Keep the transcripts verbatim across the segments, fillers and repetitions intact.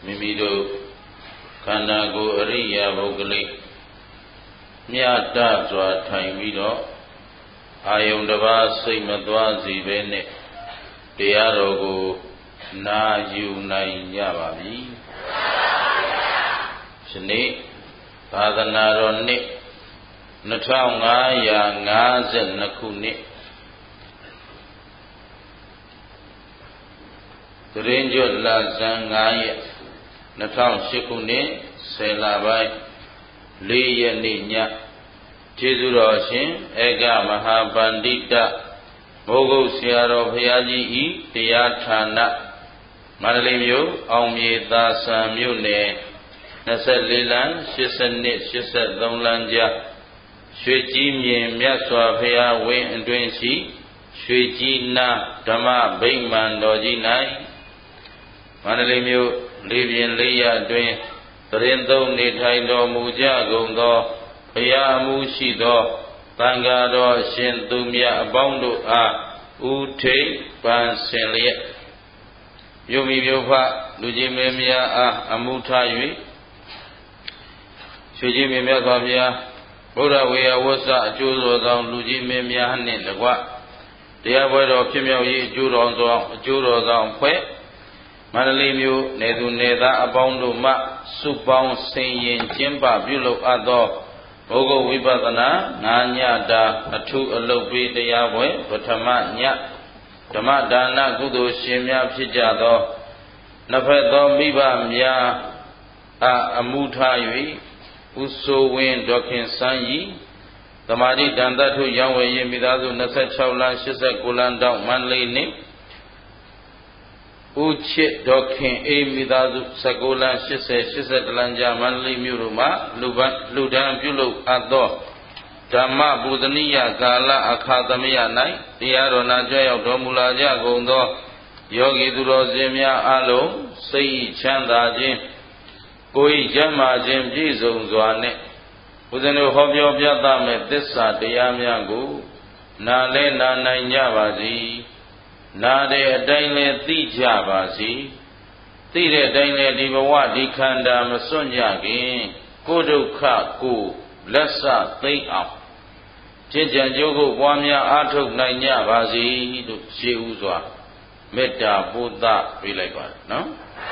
မိမိတို့ခန္ဓာကိုယ်အရိယာပုဂ္ဂလိမြတ်တစွာထိုင်ပြီးတော့အာယုန်တစ်ပါးစိတ်မသွားစေဘဲနဲ့တရားတော်ကိုနာယူနိုင်ကြပါပြီ။ဒီနေ့သာသနာတော်နှစ်နှစ်ထောင်ငါးရာငါးဆယ်နှစ်ခုနှစ်သရင်းကျွတ်လဆန်းငါးရက်နှစ်ထောင်ရှစ်ခုနှစ်ဆယ်လပိုင်းလေးရက်နေ့ညကျေးဇူးတော်ရှင်ဧကမဟာပန္တိတမိုးကုတ်ဆရာတော်ဘုရားကြီးဤတရားဌာနမန္တလေးမြို့အောင်မြေသာဆံမြို့နယ်နှစ်ဆယ့်လေးလမ်းရှစ်ဆယ်နှစ်ရှစ်ဆယ်သုံးလမ်းကြားရွှေကြီးမြင်မြတ်စွာဘုရားဝင်းအတွင်းရှိရွှေကြီးနာဓမ္မဗိမာန်တော်ကြီး၌မန္တလေးမြို့လေးပြင်လေးရအတွင်းသရင်သုံးနေထိုင်တော်မူကြကုန်သောဘုရားအမှုရှိသောသံဃာတော်ရှင်သူမြတ်အပေါင်းတို့အားဥထိပ်ပန်ဆင်လျက်မြို့မိမြို့ဖလူကြီးမင်းများအားအမှုထား၍ရွှေကြီးမြတ်စွာဘုရားဗုဒ္ဓဝေယဝဆအကျိုးတော်ဆောင်လူကြီးမင်းများနှင့်တကွတရားပွဲတော်ဖြစ်မြောက်ရေးအကျိုးတော်ဆောင်အကျိုးတော်ဆောင်ဖွဲ့မန္တလေးမြို့နေသူနေသားအပေါင်းတို့မှစုပေါင်းဆင်ရင်ကျင်းပပြုလုပ်အပ်သောဘုဂဝိပဿနာငါးညတာအထုအလုပ်ပေးတရားပွဲပထမညဓမ္မဒါနကုသိုလ်ရှင်များဖြစ်ကြသောနှစ်ဖက်သောမိဘများအားအမှုထား၍ဥဆိုဝင်းဒေါခင်စန်းဤသမာဓိတန်တထုရောင်းဝယ်ရေးမိသားစုနှစ်ဆယ့်ခြောက်လမ်းရှစ်ဆယ့်ကိုလမ်းတောင်မန္တလေးနှင့်ဥချစ်ဒေါခင်အေးမိသားစုဆယ့်ကိုလမ်းရှစ်ဆယ်ရှစ်ဆယ်လမ်းကြားမန္တလေးမြို့တို့မှလူပန်းလူဒန်းပြုလုပ်အပ်သောဓမ္မပူဇနိယကာလအခါသမယ၌တရားတော်နာကြွရောက်တော်မူလာကြကုန်သောယောဂီသူတော်စင်များအလုံးစိတ်ချမ်းသာခြင်းကိုယ်ကျမ်းမာခြင်းပြည့်စုံစွာနှင့်ဦးဇင်းတို့ဟောပြောပြသမဲ့သစ္စာတရားများကိုနာလဲနာနိုင်ကြပါစေနာတဲ့အတိုင်းလဲသိကြပါစေသိတဲ့အတိုင်းလဲဒီဘဝဒီခန္ဓာမစွန့်ကြခင်ကိုယ်ဒုက္ခကိုလက်ဆသိမ့်အောင်ကျင့်ကြံကြိုးကိုပွားများအားထုတ်နိုင်ကြပါစေလို့ရှေးဥစွာမေတ္တာပို့သပေးလိုက်ပါတယ်နော်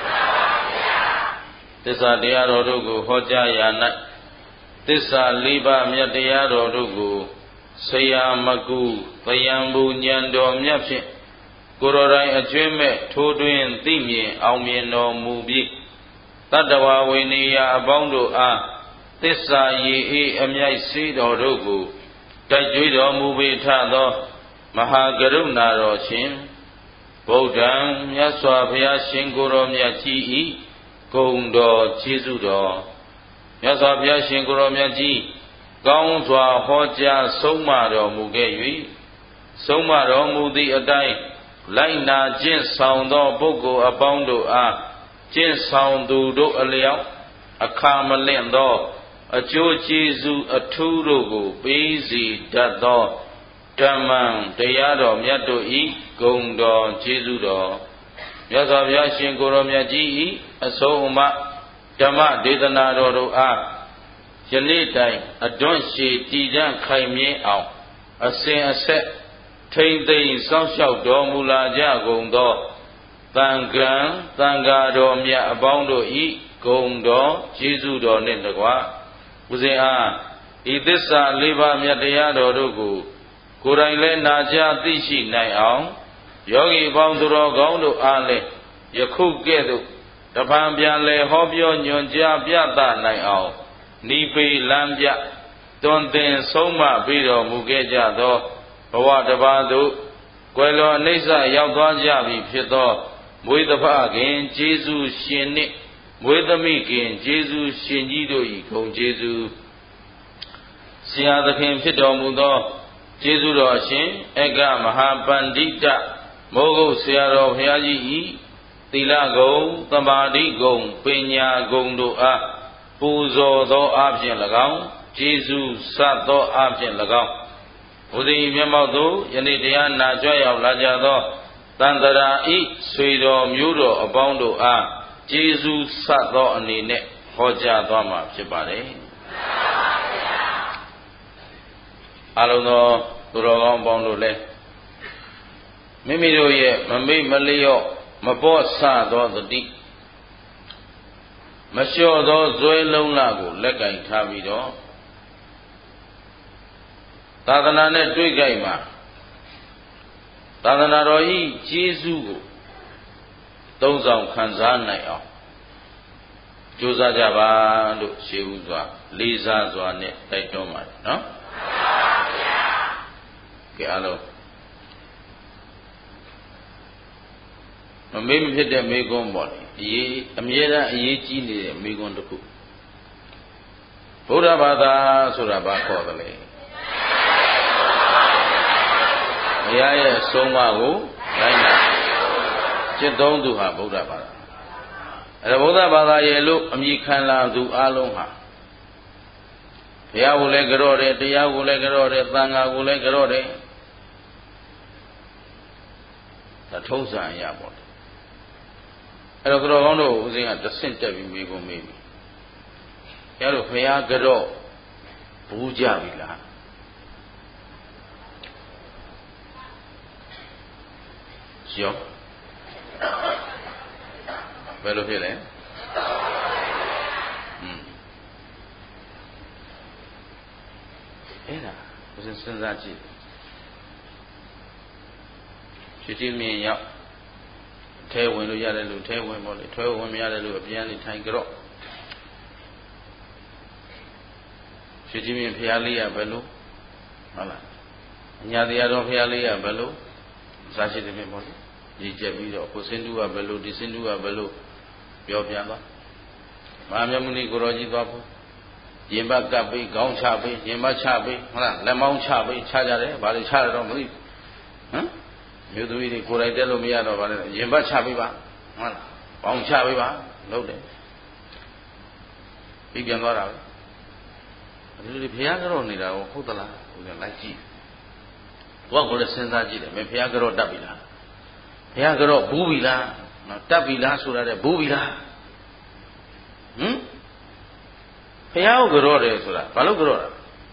သစ္စာတရားတော်တို့ကိုဟောကြားရာ၌သစ္စာလေးပါးမြတ်တရားတော်တို့ကိုဆရာမကူသယံဘူဉဏ်တော်မြတ်ဖြင့်ကိုယ်တော်တိုင်အကျွင့်မဲ့ထိုးတွင်သိမြင်အောင်မြင်တော်မူပြီးတတ္တဝဝိနည်းအပေါင်းတို့အားသစ္စာရည်အေးအမြိုက်စေးတော်တို့ကိုတိုက်ကြွေးတော်မူပေထသောမဟာကရုဏာတော်ရှင်ဗုဒ္ဓံမြတ်စွာဘုရားရှင်ကိုယ်တော်မြတ်ကြီးဤဂုဏ်တော်ကျေးဇူးတော်မြတ်စွာဘုရားရှင်ကိုယ်တော်မြတ်ကြီးကောင်းစွာဟောကြားဆုံးမတော်မူခဲ့၍ဆုံးမတော်မူသည့်အတိုင်းလိုက်နာကျင့်ဆောင်သောပုဂ္ဂိုလ်အပေါင်းတို့အားကျင့်ဆောင်သူတို့အလျောက်အခါမလင့်သောအကျိုးကျေးဇူးအထူးတို့ကိုပေးစီတတ်သောဓမ္မံတရားတော်မြတ်တို့ဤဂုဏ်တော်ကျေးဇူးတော်မြတ်စွာဘုရားရှင်ကိုယ်တော်မြတ်ကြီးဤအဆုံးအမဓမ္မဒေသနာတော်တို့အားယနေ့တိုင်အတွန့်ရှည်တည်တံ့ခိုင်မြဲအောင်အစဉ်အဆက်ထိမ့်သိမ်းစောင့်ရှောက်တော်မူလာကြကုန်သောသံဃံသံဃာတော်မြတ်အပေါင်းတို့ဤဂုဏ်တော်ကျေးဇူးတော်နှင့်တကွာဦးဇင်းအားဤသစ္စာလေးပါးမြတ်တရားတော်တို့ကိုကိုယ်တိုင်လည်းနာကြားသိရှိနိုင်အောင်ယောဂီပေါင်းသူတော်ကောင်းတို့အားလည်းယခုကဲ့သို့တပံပြန်လဲဟောပြောညွှန်ကြားပြသနိုင်အောင်နိပေလမ်းပြတွင်သင်ဆုံးမပြီးတော်မူခဲ့ကြသောဘဝတစ်ပါးသို့ကွယ်လွန်အနိစ္စရောက်သွားကြပြီဖြစ်သောမွေးတဖခင်ကျေးဇူးရှင်နှင့်မွေးသမိခင်ကျေးဇူးရှင်ကြီးတို့၏ဂုဏ်ကျေးဇူးဆရာသခင်ဖြစ်တော်မူသောကျေးဇူးတော်ရှင်ဧကမဟာပန္တိတမိုးကုတ်ဆရာတော်ဘုရားကြီး၏သီလဂုဏ်သမာဓိဂုဏ်ပညာဂုဏ်တို့အားပူဇော်သောအဖြစ်၎င်းကျေးဇူးစသောအဖြစ်၎င်းဘုရား၏မျက်မှောက်သို့ယနေ့တရားနာကြွရောက်လာကြသောတန်တရာဤဆွေတော်မျိုးတော်အပေါင်းတို့အားကျေးဇူးစသောအနေနဲ့ဟောကြားသွားမှာဖြစ်ပါတယ်အလုံးသောသူတော်ကောင်းပေါင်းတို့လည်းမိမိတို့ရဲ့မမိတ်မလျော့မပေါ့ဆသောသတိမလျှော့သောဇွဲလုံးလကိုလက်ကင်ထားပြီးတော့သာသနာနဲ့တွေ့ကြိုက်မှာသာသနာတော်ဤကျေးဇူးကိုသုံးဆောင်ခံစားနိုင်အောင်ကြိုးစားကြပါလို့ရှေးဥစွာလေးစားစွာနဲ့တိုက်တွန်းပါတယ်နော်ကဲအားလုံးမမေ့မဖြစ်တဲ့မိဂွန်းပေါ့လေအရေးအမြဲတမ်းအရေးကြီးနေတဲ့မိဂွန်းတစ်ခုဗုဒ္ဓဘာသာဆိုတာဘာခေါ်သလဲဘုရားရဲ့ဆုံးမကိုလိုက်နာကျင့်သုံးသူဟာဗုဒ္ဓဘာသာအဲဒါဗုဒ္ဓဘာသာရဲ့လို့အမည်ခံလာသူအလုံးဟာဘုရားကိုလည်းကြော့တယ်တရားကိုလည်းကြော့တယ်သံဃာကိုလည်းကြော့တယ်ဒါထုံးစံအရာပေါ့အဲ့တော့ကြောကောင်းတို့ဦးဇင်းကတဆင့်တက်ပြီးမိကုန်မေးပြီကျတော့ဘုရားကြော့ဘူးကြပြီလားရောဘယ်လိုဖြစ်လဲอืมအဲ့ဒါဦးဇင်းစဉ်းစားကြည့်ရှိတိမြင်ရောက်ထဲဝင်လို့ရတယ်လို့ထဲဝင်ပေါ့လေထဲဝင်မရတယ်လို့အပြန်လေးထိုင်ကြော့ရှိတိမြင်ဖျားလေးရဘယ်လိုဟုတ်လားအညာတရားတော်ဖျားလေးရဘယ်လိုစားရှိတယ်မြင်ပေါ့လေရည်ကြက်ပြီးတော့ကိုစင်တူကဘယ်လိုဒီစင်တူကဘယ်လိုပြောပြသွားမဟာမြတ်မုနီကိုရောကြီးသွားဖို့ရင်ဘတ်ကပ်ပြီးခေါင်းချပြီးရင်ဘတ်ချပြီးဟုတ်လားလက်မောင်းချပြီးချကြတယ်ဘာလို့ချရတော့မသိဟမ်မြို့သူကြီးတွေကိုယ်တိုင်တက်လို့မရတော့ဘာလဲရင်ဘတ်ချပေးပါဟုတ်လားပေါင်းချပေးပါလုပ်တယ်ပြီးပြန်သွားတာပဲဒီလိုဘုရားကြော့နေတာကိုဟုတ်သလားဟိုကလိုက်ကြည့်တော့ကိုလည်းစဉ်းစားကြည့်တယ်မင်းဘုရားကြော့တတ်ပြီလားဘုရားကြော့ဘူးပြီလားနော်တတ်ပြီလားဆိုရတဲ့ဘူးပြီလားဟမ်ဘုရားကိုကြော့တယ်ဆိုတာဘာလို့ကြော့တာ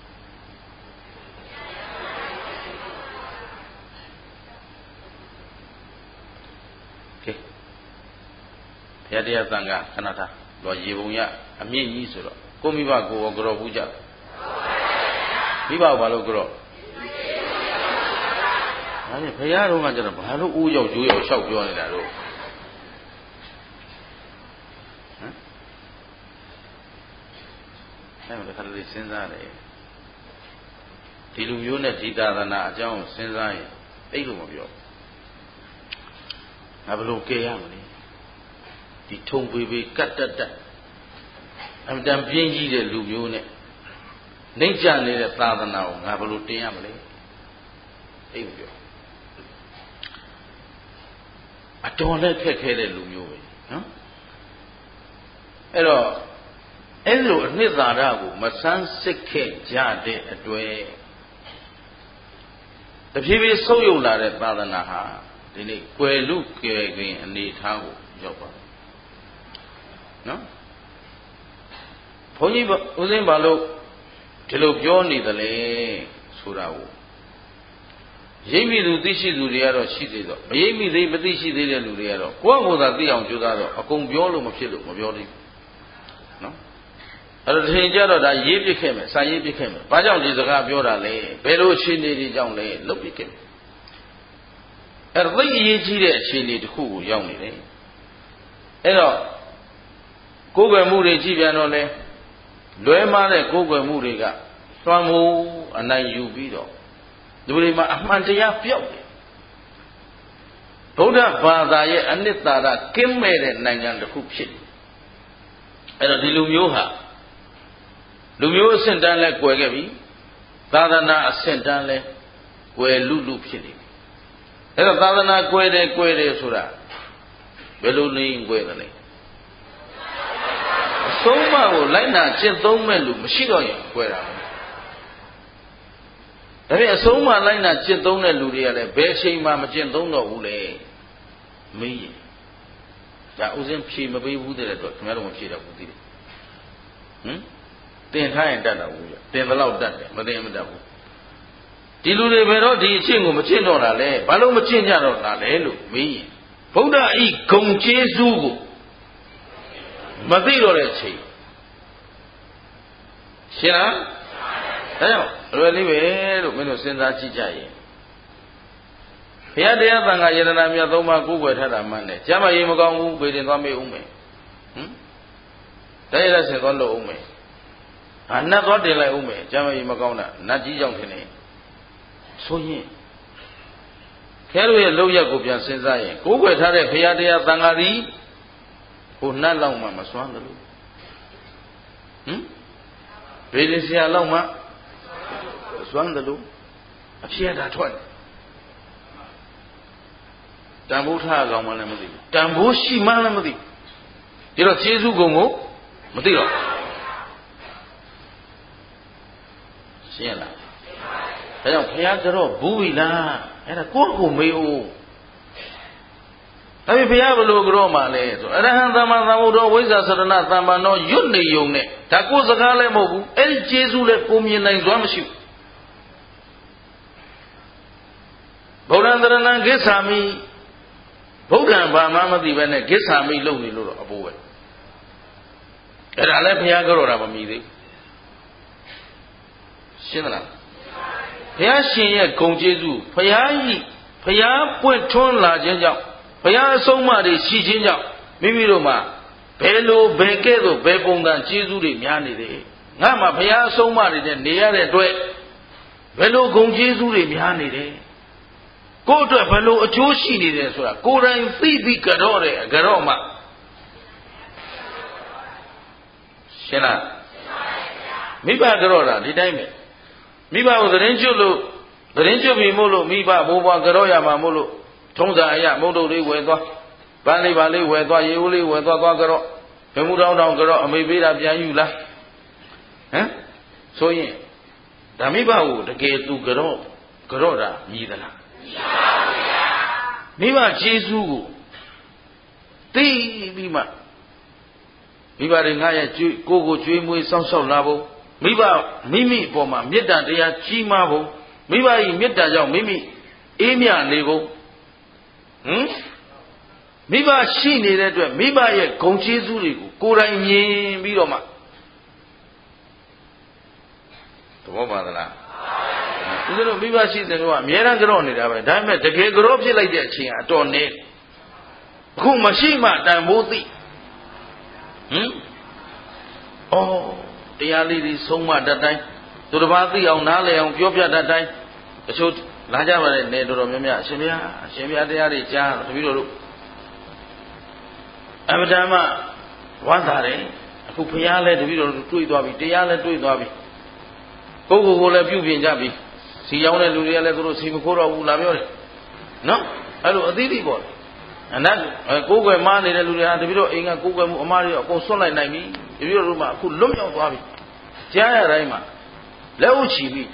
ဘုရားတရားသံဃာခဏထားတော့ရေပုံရအမြင့်ကြီးဆိုတော့ကိုမိဘကိုရောကြော့ဘူးကြမိဘဘာလို့ကြော့ဒါနဲ့ဘုရားတော်ကကျတော့ဘာလို့အိုးရောက်ကျိုးရောက်လျှောက်ပြောနေတာတော့ဟမ်အဲ့ဒါခါလေးစဉ်းစားတယ်ဒီလူမျိုးနဲ့ဒီသာသနာအကြောင်းကိုစဉ်းစားရင်အဲ့လိုမပြောငါဘလို့ကဲရမလဲဒီထုံပေပေကတ်တက်တက်အမှန်တန်ပြင်းကြီးတဲ့လူမျိုးနဲ့နှိမ့်ချနေတဲ့သာသနာကိုငါဘလို့တင်ရမလဲအဲ့လိုပြောအတော်နဲ့ခက်ခဲတဲ့လူမျိုးပဲနော်အဲ့တော့အဲ့လိုအနှစ်သာရကိုမဆန်းစစ်ခဲ့ကြတဲ့အတွက်တဖြည်းဖြည်းဆုပ်ယုပ်လာတဲ့သာသနာဟာဒီနေ့ကွယ်လူကယ်ခင်အနေထားကိုရောက်ပါနော်ဘုန်းကြီးဦးစင်းဘာလို့ဒီလိုပြောနေသလဲဆိုတာကိုရိပ်မိသူသိရှိသူတွေကတော့ရှိသေးတော့မရိပ်မိသေးမသိရှိသေးတဲ့လူတွေကတော့ကိုယ့်ကိုယ်သာသိအောင်ကြိုးစားတော့အကုန်ပြောလို့မဖြစ်လို့မပြောသေးဘူးနော်အဲ့တော့ထင်ကြတော့ဒါရေးပြခဲ့မယ်စာရေးပြခဲ့မယ်ဘာကြောင့်ဒီစကားပြောတာလဲဘယ်လိုအခြေအနေတွေကြောင့်လဲလုပ်ပြခဲ့မယ်အဲ့တော့သိအရေးကြီးတဲ့အခြေအနေတစ်ခုကိုရောက်နေတယ်အဲ့တော့ကိုယ်ွယ်မှုတွေကြည့်ပြန်တော့လဲလွဲမှားတဲ့ကိုယ်ွယ်မှုတွေကသွမ်းမှုအနိုင်ယူပြီးတော့ဒီလိုမှအမှန်တရားပြောက်တယ်ဗုဒ္ဓဘာသာရဲ့အနှစ်သာရကင်းမဲ့တဲ့နိုင်ငံတစ်ခုဖြစ်တယ်အဲ့တော့ဒီလူမျိုးဟာလူမျိုးအဆင့်တန်းလဲကွယ်ခဲ့ပြီသာသနာအဆင့်တန်းလဲကွယ်လူလူဖြစ်နေပြီအဲ့တော့သာသနာကွယ်တယ်ကွယ်တယ်ဆိုတာဘယ်လိုနေကွယ်တယ်လဲအဆုံးအမကိုလိုက်နာကျင့်သုံးမဲ့လူမရှိတော့ရင်ကွယ်တာပဲဒါပေမဲ့အဆုံးအမလိုက်နာကျင့်သုံးတဲ့လူတွေကလည်းဘယ်အချိန်မှမကျင့်သုံးတော့ဘူးလေမေးရင်ဒါဥစဉ်ဖြေမပေးဘူးတဲ့အတွက်ခင်ဗျားတို့မဖြေတော့ဘူးသိတယ်ဟမ်တင်ထားရင်တတ်တော့ဘူးတင်သလောက်တတ်တယ်မတင်မတတ်ဘူးဒီလူတွေဘယ်တော့ဒီအချင်းကိုမချင့်တော့တာလဲဘာလို့မချင့်ကြတော့တာလဲလို့မေးရင်ဗုဒ္ဓဤဂုံကျေးဇူးကိုမသိတော့တဲ့အချိန်ရှင်းလားဒါကြောင့်လွယ်လေးပဲလို့မင်းတို့စဉ်းစားကြည့်ကြရင်ဘုရားတရားသံဃာယတနာမြတ်သုံးပါးကိုးကွယ်ထားတာမှန်တယ်ကျမ်းမာရေးမကောင်းဘူးဘေးတင်သွားမေးဦးမယ်ဟမ်တရားလက်ဆင်သွားလို့ဦးမယ်အာနတ်သွားတင်လိုက်ဦးမယ်ကျမ်းမာရေးမကောင်းတာနတ်ကြီးကြောင့်ထင်နေဆိုရင်ခဲတို့ရဲ့လောက်ရက်ကိုပြန်စဉ်းစားရင်ကိုးကွယ်ထားတဲ့ဘုရားတရားသံဃာကြီးဟိုနတ်လောက်မှမစွမ်းတယ်လို့ဟမ်ဘေးတင်ဆရာလောက်မှစွမ်းတယ်လို့အဖြစ်တာထွက်တန်ဖိုးထားကောင်မှလည်းမသိဘူးတန်ဖိုးရှိမှလည်းမသိဘူးဒီတော့ကျေးဇူးကုံကိုမသိတော့ရှင်းလားဒါကြောင့်ဘုရားကတော့ဘူးပြီလားအဲ့ဒါကိုယ့်ကိုမေးဦးဒါပေမဲ့ဘုရားဘလို့ကြောမှလဲဆိုအရဟံသမ္မာသမ္ဗုဒ္ဓဝိဇ္ဇာစရဏသမ္ပန္နောရွတ်နေုံနဲ့ဒါကိုယ်စကားလည်းမဟုတ်ဘူးအဲ့ဒီကျေးဇူးလည်းကိုမြင်နိုင်စွမ်းမရှိဘူးဗုဒ္ဓံတရဏံကိစ္ဆာမိဗုဒ္ဓံဘာမှမသိပဲနဲ့ကိစ္ဆာမိလုပ်နေလို့တော့အပိုးပဲအဲ့ဒါလည်းဘုရားကြောတာမမီသေးရှင်းသလားဘုရားရှင်ရဲ့ဂုဏ်ကျေးဇူးဘုရားဤဘုရားပွင့်ထွန်းလာခြင်းကြောင့်ဘုရားအဆုံးအမတွေရှိခြင်းကြောင့်မိမိတို့မှာဘယ်လိုဘယ်ကဲ့သို့ဘယ်ပုံစံကျေးဇူးတွေများနေတယ်ငါမှဘုရားအဆုံးအမတွေနဲ့နေရတဲ့အတွက်ဘယ်လိုဂုဏ်ကျေးဇူးတွေများနေတယ်ကိုယ့်အတွက်ဘယ်လိုအကျိုးရှိနေတယ်ဆိုတာကိုယ်တိုင်သိပြီးကြော့တယ်ကြော့မှရှင်းလားမိဘကြော့တာဒီတိုင်းပဲမိဘကိုသတင်းကျွတ်လို့သတင်းကျွတ်ပြီမို့လို့မိဘဘိုးဘွားကြော့ရမှာမို့လို့ထုံးစံအရာမုတ်တုတ်လေးဝယ်သွားပန်းလေးပါလေးဝယ်သွားရေဦးလေးဝယ်သွားသွားကြော့ဘယ်မှုတောင်းတောင်းကြော့အမေပေးတာပြန်ယူလားဟမ်ဆိုရင်ဓမ္မိဘကိုတကယ်သူကြော့ကြော့တာမြည်သလားမိဘကျေးဇူးကိုသိပြီးမှမိဘတွေငါရဲ့ကြွေးကိုကိုကြွေးမွေးစောင့်ရှောက်လာဖို့မိဘမိမိအပေါ်မှာမေတ္တာတရားကြီးမားဖို့မိဘ၏မေတ္တာကြောင့်မိမိအေးမြနေဖို့ဟမ်မိဘရှိနေတဲ့အတွက်မိဘရဲ့ဂုဏ်ကျေးဇူးတွေကိုကိုယ်တိုင်မြင်ပြီးတော့မှသဘောပါသလားဦးဇင်းတို့မိဘရှိတဲ့တော့အများအားကြော့နေတာပဲဒါပေမဲ့တကယ်ကြော့ဖြစ်လိုက်တဲ့အချိန်ကအတော်နေအခုမရှိမှတန်ဖိုးသိဟမ်အော်တရားလေးတွေဆုံးမတတ်တိုင်းသူတစ်ပါးသိအောင်နားလည်အောင်ပြောပြတတ်တိုင်းတချို့လာကြပါတဲ့နေတော်တော်များများအရှင်ဘုရားအရှင်ဘုရားတရားတွေကြားတပည့်တော်တို့အမတမဝမ်းသာတယ်အခုဘုရားလည်းတပည့်တော်တို့တွေ့သွားပြီတရားလည်းတွေ့သွားပြီကိုယ်ကိုယ်ကိုလည်းပြုပြင်ကြပြီစီရောက်တဲ့လူတွေကလည်းသူတို့စီမခိုးတော့ဘူးလာပြောတယ်နော်အဲ့လိုအသီးသီးပေါ့အနတ်ကိုယ်ွယ်မားနေတဲ့လူတွေဟာတပည့်တော်အိမ်ကကိုယ်ွယ်မှုအမားတွေအကုန်ဆွတ်လိုက်နိုင်ပြီတပည့်တော်တို့မှအခုလွတ်မြောက်သွားပြီကြားရတိုင်းမှာလက်ဥချီပြီဩ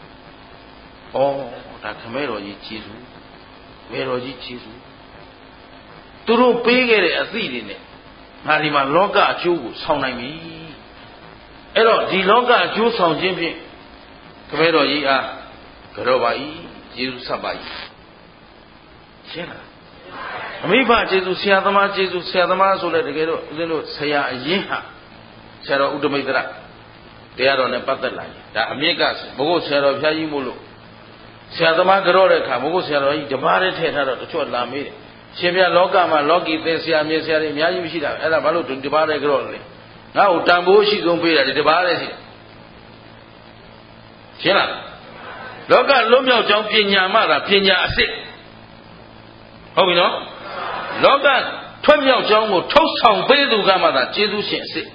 ဒါခမဲတော်ကြီးကျေးဇူးမဲတော်ကြီးကျေးဇူးသူတို့ပေးခဲ့တဲ့အသည့်တွေနဲ့ငါဒီမှာလောကအကျိုးကိုဆောင်နိုင်ပြီအဲ့တော့ဒီလောကအကျိုးဆောင်ခြင်းဖြင့်ခမဲတော်ကြီးအားကြောပါ၏ကျေးဇူးဆက်ပါ၏ရှင်းလားအမိဘကျေးဇူးဆရာသမားကျေးဇူးဆရာသမားဆိုလဲတကယ်တော့ဦးဇင်းတို့ဆရာအရင်ဟာဆရာတော်ဥဒ္ဓမိတ်တရတရားတော်နဲ့ပတ်သက်လာရင်ဒါအမြင့်ကဘုဂုတ်ဆရာတော်ဖျားကြီးမို့လို့ဆရာသမားကြောတဲ့အခါဘုဂုတ်ဆရာတော်ကြီးတပါးတည်းထည့်ထားတော့တချို့လာမေးတယ်ရှင်ပြလောကမှာလောကီသင်ဆရာမြေဆရာတွေအများကြီးမရှိတာအဲ့ဒါဘာလို့ဒီတပါးတည်းကြောလဲငါ့ကိုတန်ဖိုးရှိဆုံးပေးတာဒီတပါးတည်းရှိတယ်ရှင်းလားလောကလွတ်မြောက်ကြောင်းပညာမှသာပညာအစစ်ဟုတ်ပြီနော်လောကထွက်မြောက်ကြောင်းကိုထုတ်ဆောင်ပေးသူကမှသာကျေးဇူးရှင်အစစ်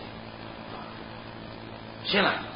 ရှင်းလား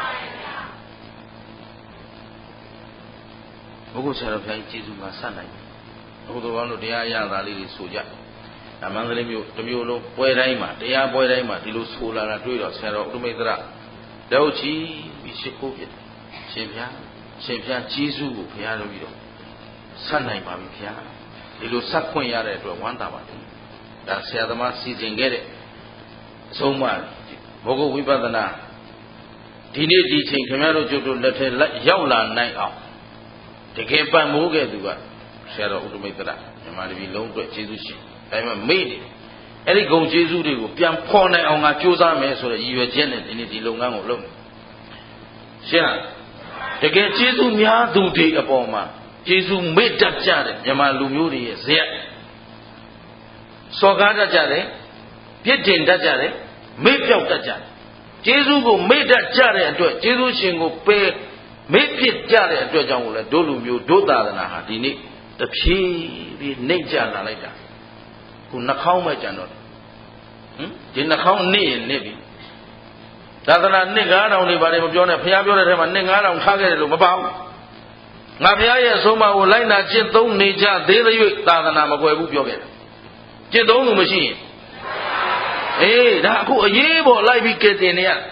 ဘုဂုတ်ဆရာတော်ဘုရားကြီးကျေးဇူးမှာဆက်နိုင်တယ်အခုတော်ကောင်းတို့တရားရတာလေးတွေဆိုကြအမန္တလေးမြို့တစ်မြို့လုံးပွဲတိုင်းမှာတရားပွဲတိုင်းမှာဒီလိုဆိုလာတာတွေ့တော့ဆရာတော်ဥဒ္ဓမိတ်တရလက်ဥချီပြီးရှိခိုးပြတယ်ရှင်ဘုရားရှင်ဘုရားကျေးဇူးကိုဘုရားတို့ပြီးတော့ဆက်နိုင်ပါပြီဘုရားဒီလိုဆက်ခွင့်ရတဲ့အတွက်ဝမ်းသာပါတယ်ဒါဆရာသမားစီစဉ်ခဲ့တဲ့အဆုံးအမဘောဂဝိပဿနာဒီနေ့ဒီချိန်ခင်ဗျားတို့ကျုပ်တို့လက်ထဲရောက်လာနိုင်အောင်တကယ်ပတ်မိုးခဲ့သူကဆရာတော်ဥဒ္ဓမိတ်တရမြန်မာတပည့်လုံးအတွက်ကျေးဇူးရှင်ဒါပေမဲ့မေ့နေတယ်အဲ့ဒီဂုဏ်ကျေးဇူးတွေကိုပြန်ဖော်နိုင်အောင်ငါကြိုးစားမယ်ဆိုတဲ့ရည်ရွယ်ချက်နဲ့ဒီနေ့ဒီလုပ်ငန်းကိုလုပ်နေရှင်းလားတကယ်ကျေးဇူးများသူတွေအပေါ်မှာကျေးဇူးမေ့တတ်ကြတယ်မြန်မာလူမျိုးတွေရဲ့ဇယက်စော်ကားတတ်ကြတယ်ပြစ်တင်တတ်ကြတယ်မေ့ပြောက်တတ်ကြတယ်ကျေးဇူးကိုမေ့တတ်ကြတဲ့အတွက်ကျေးဇူးရှင်ကိုပယ်မေ့ပြစ်ကြတဲ့အတွက်ကြောင့်ကိုလေတို့လူမျိုးတို့သာသနာဟာဒီနေ့တဖြည်းဖြည်းနှိမ့်ကျလာလိုက်တာခုနှာခေါင်းပဲကြံတော့ဟင်ဒီနှာခေါင်းနှိမ့်ရင်နှိမ့်ပြီသာသနာနှစ်ငါးထောင်တွေပါတယ်မပြောနဲ့ဘုရားပြောတဲ့ထဲမှာနှစ်ငါးထောင်ထားခဲ့တယ်လို့မပေါ့ငါဘုရားရဲ့အဆုံးအမကိုလိုက်နာကျင့်သုံးနေကြသေးသေး၍သာသနာမကွယ်ဘူးပြောခဲ့တယ်ကျင့်သုံးလို့မရှိရင်အေးဒါအခုအရေးပေါ်လိုက်ပြီးကဲတင်နေရ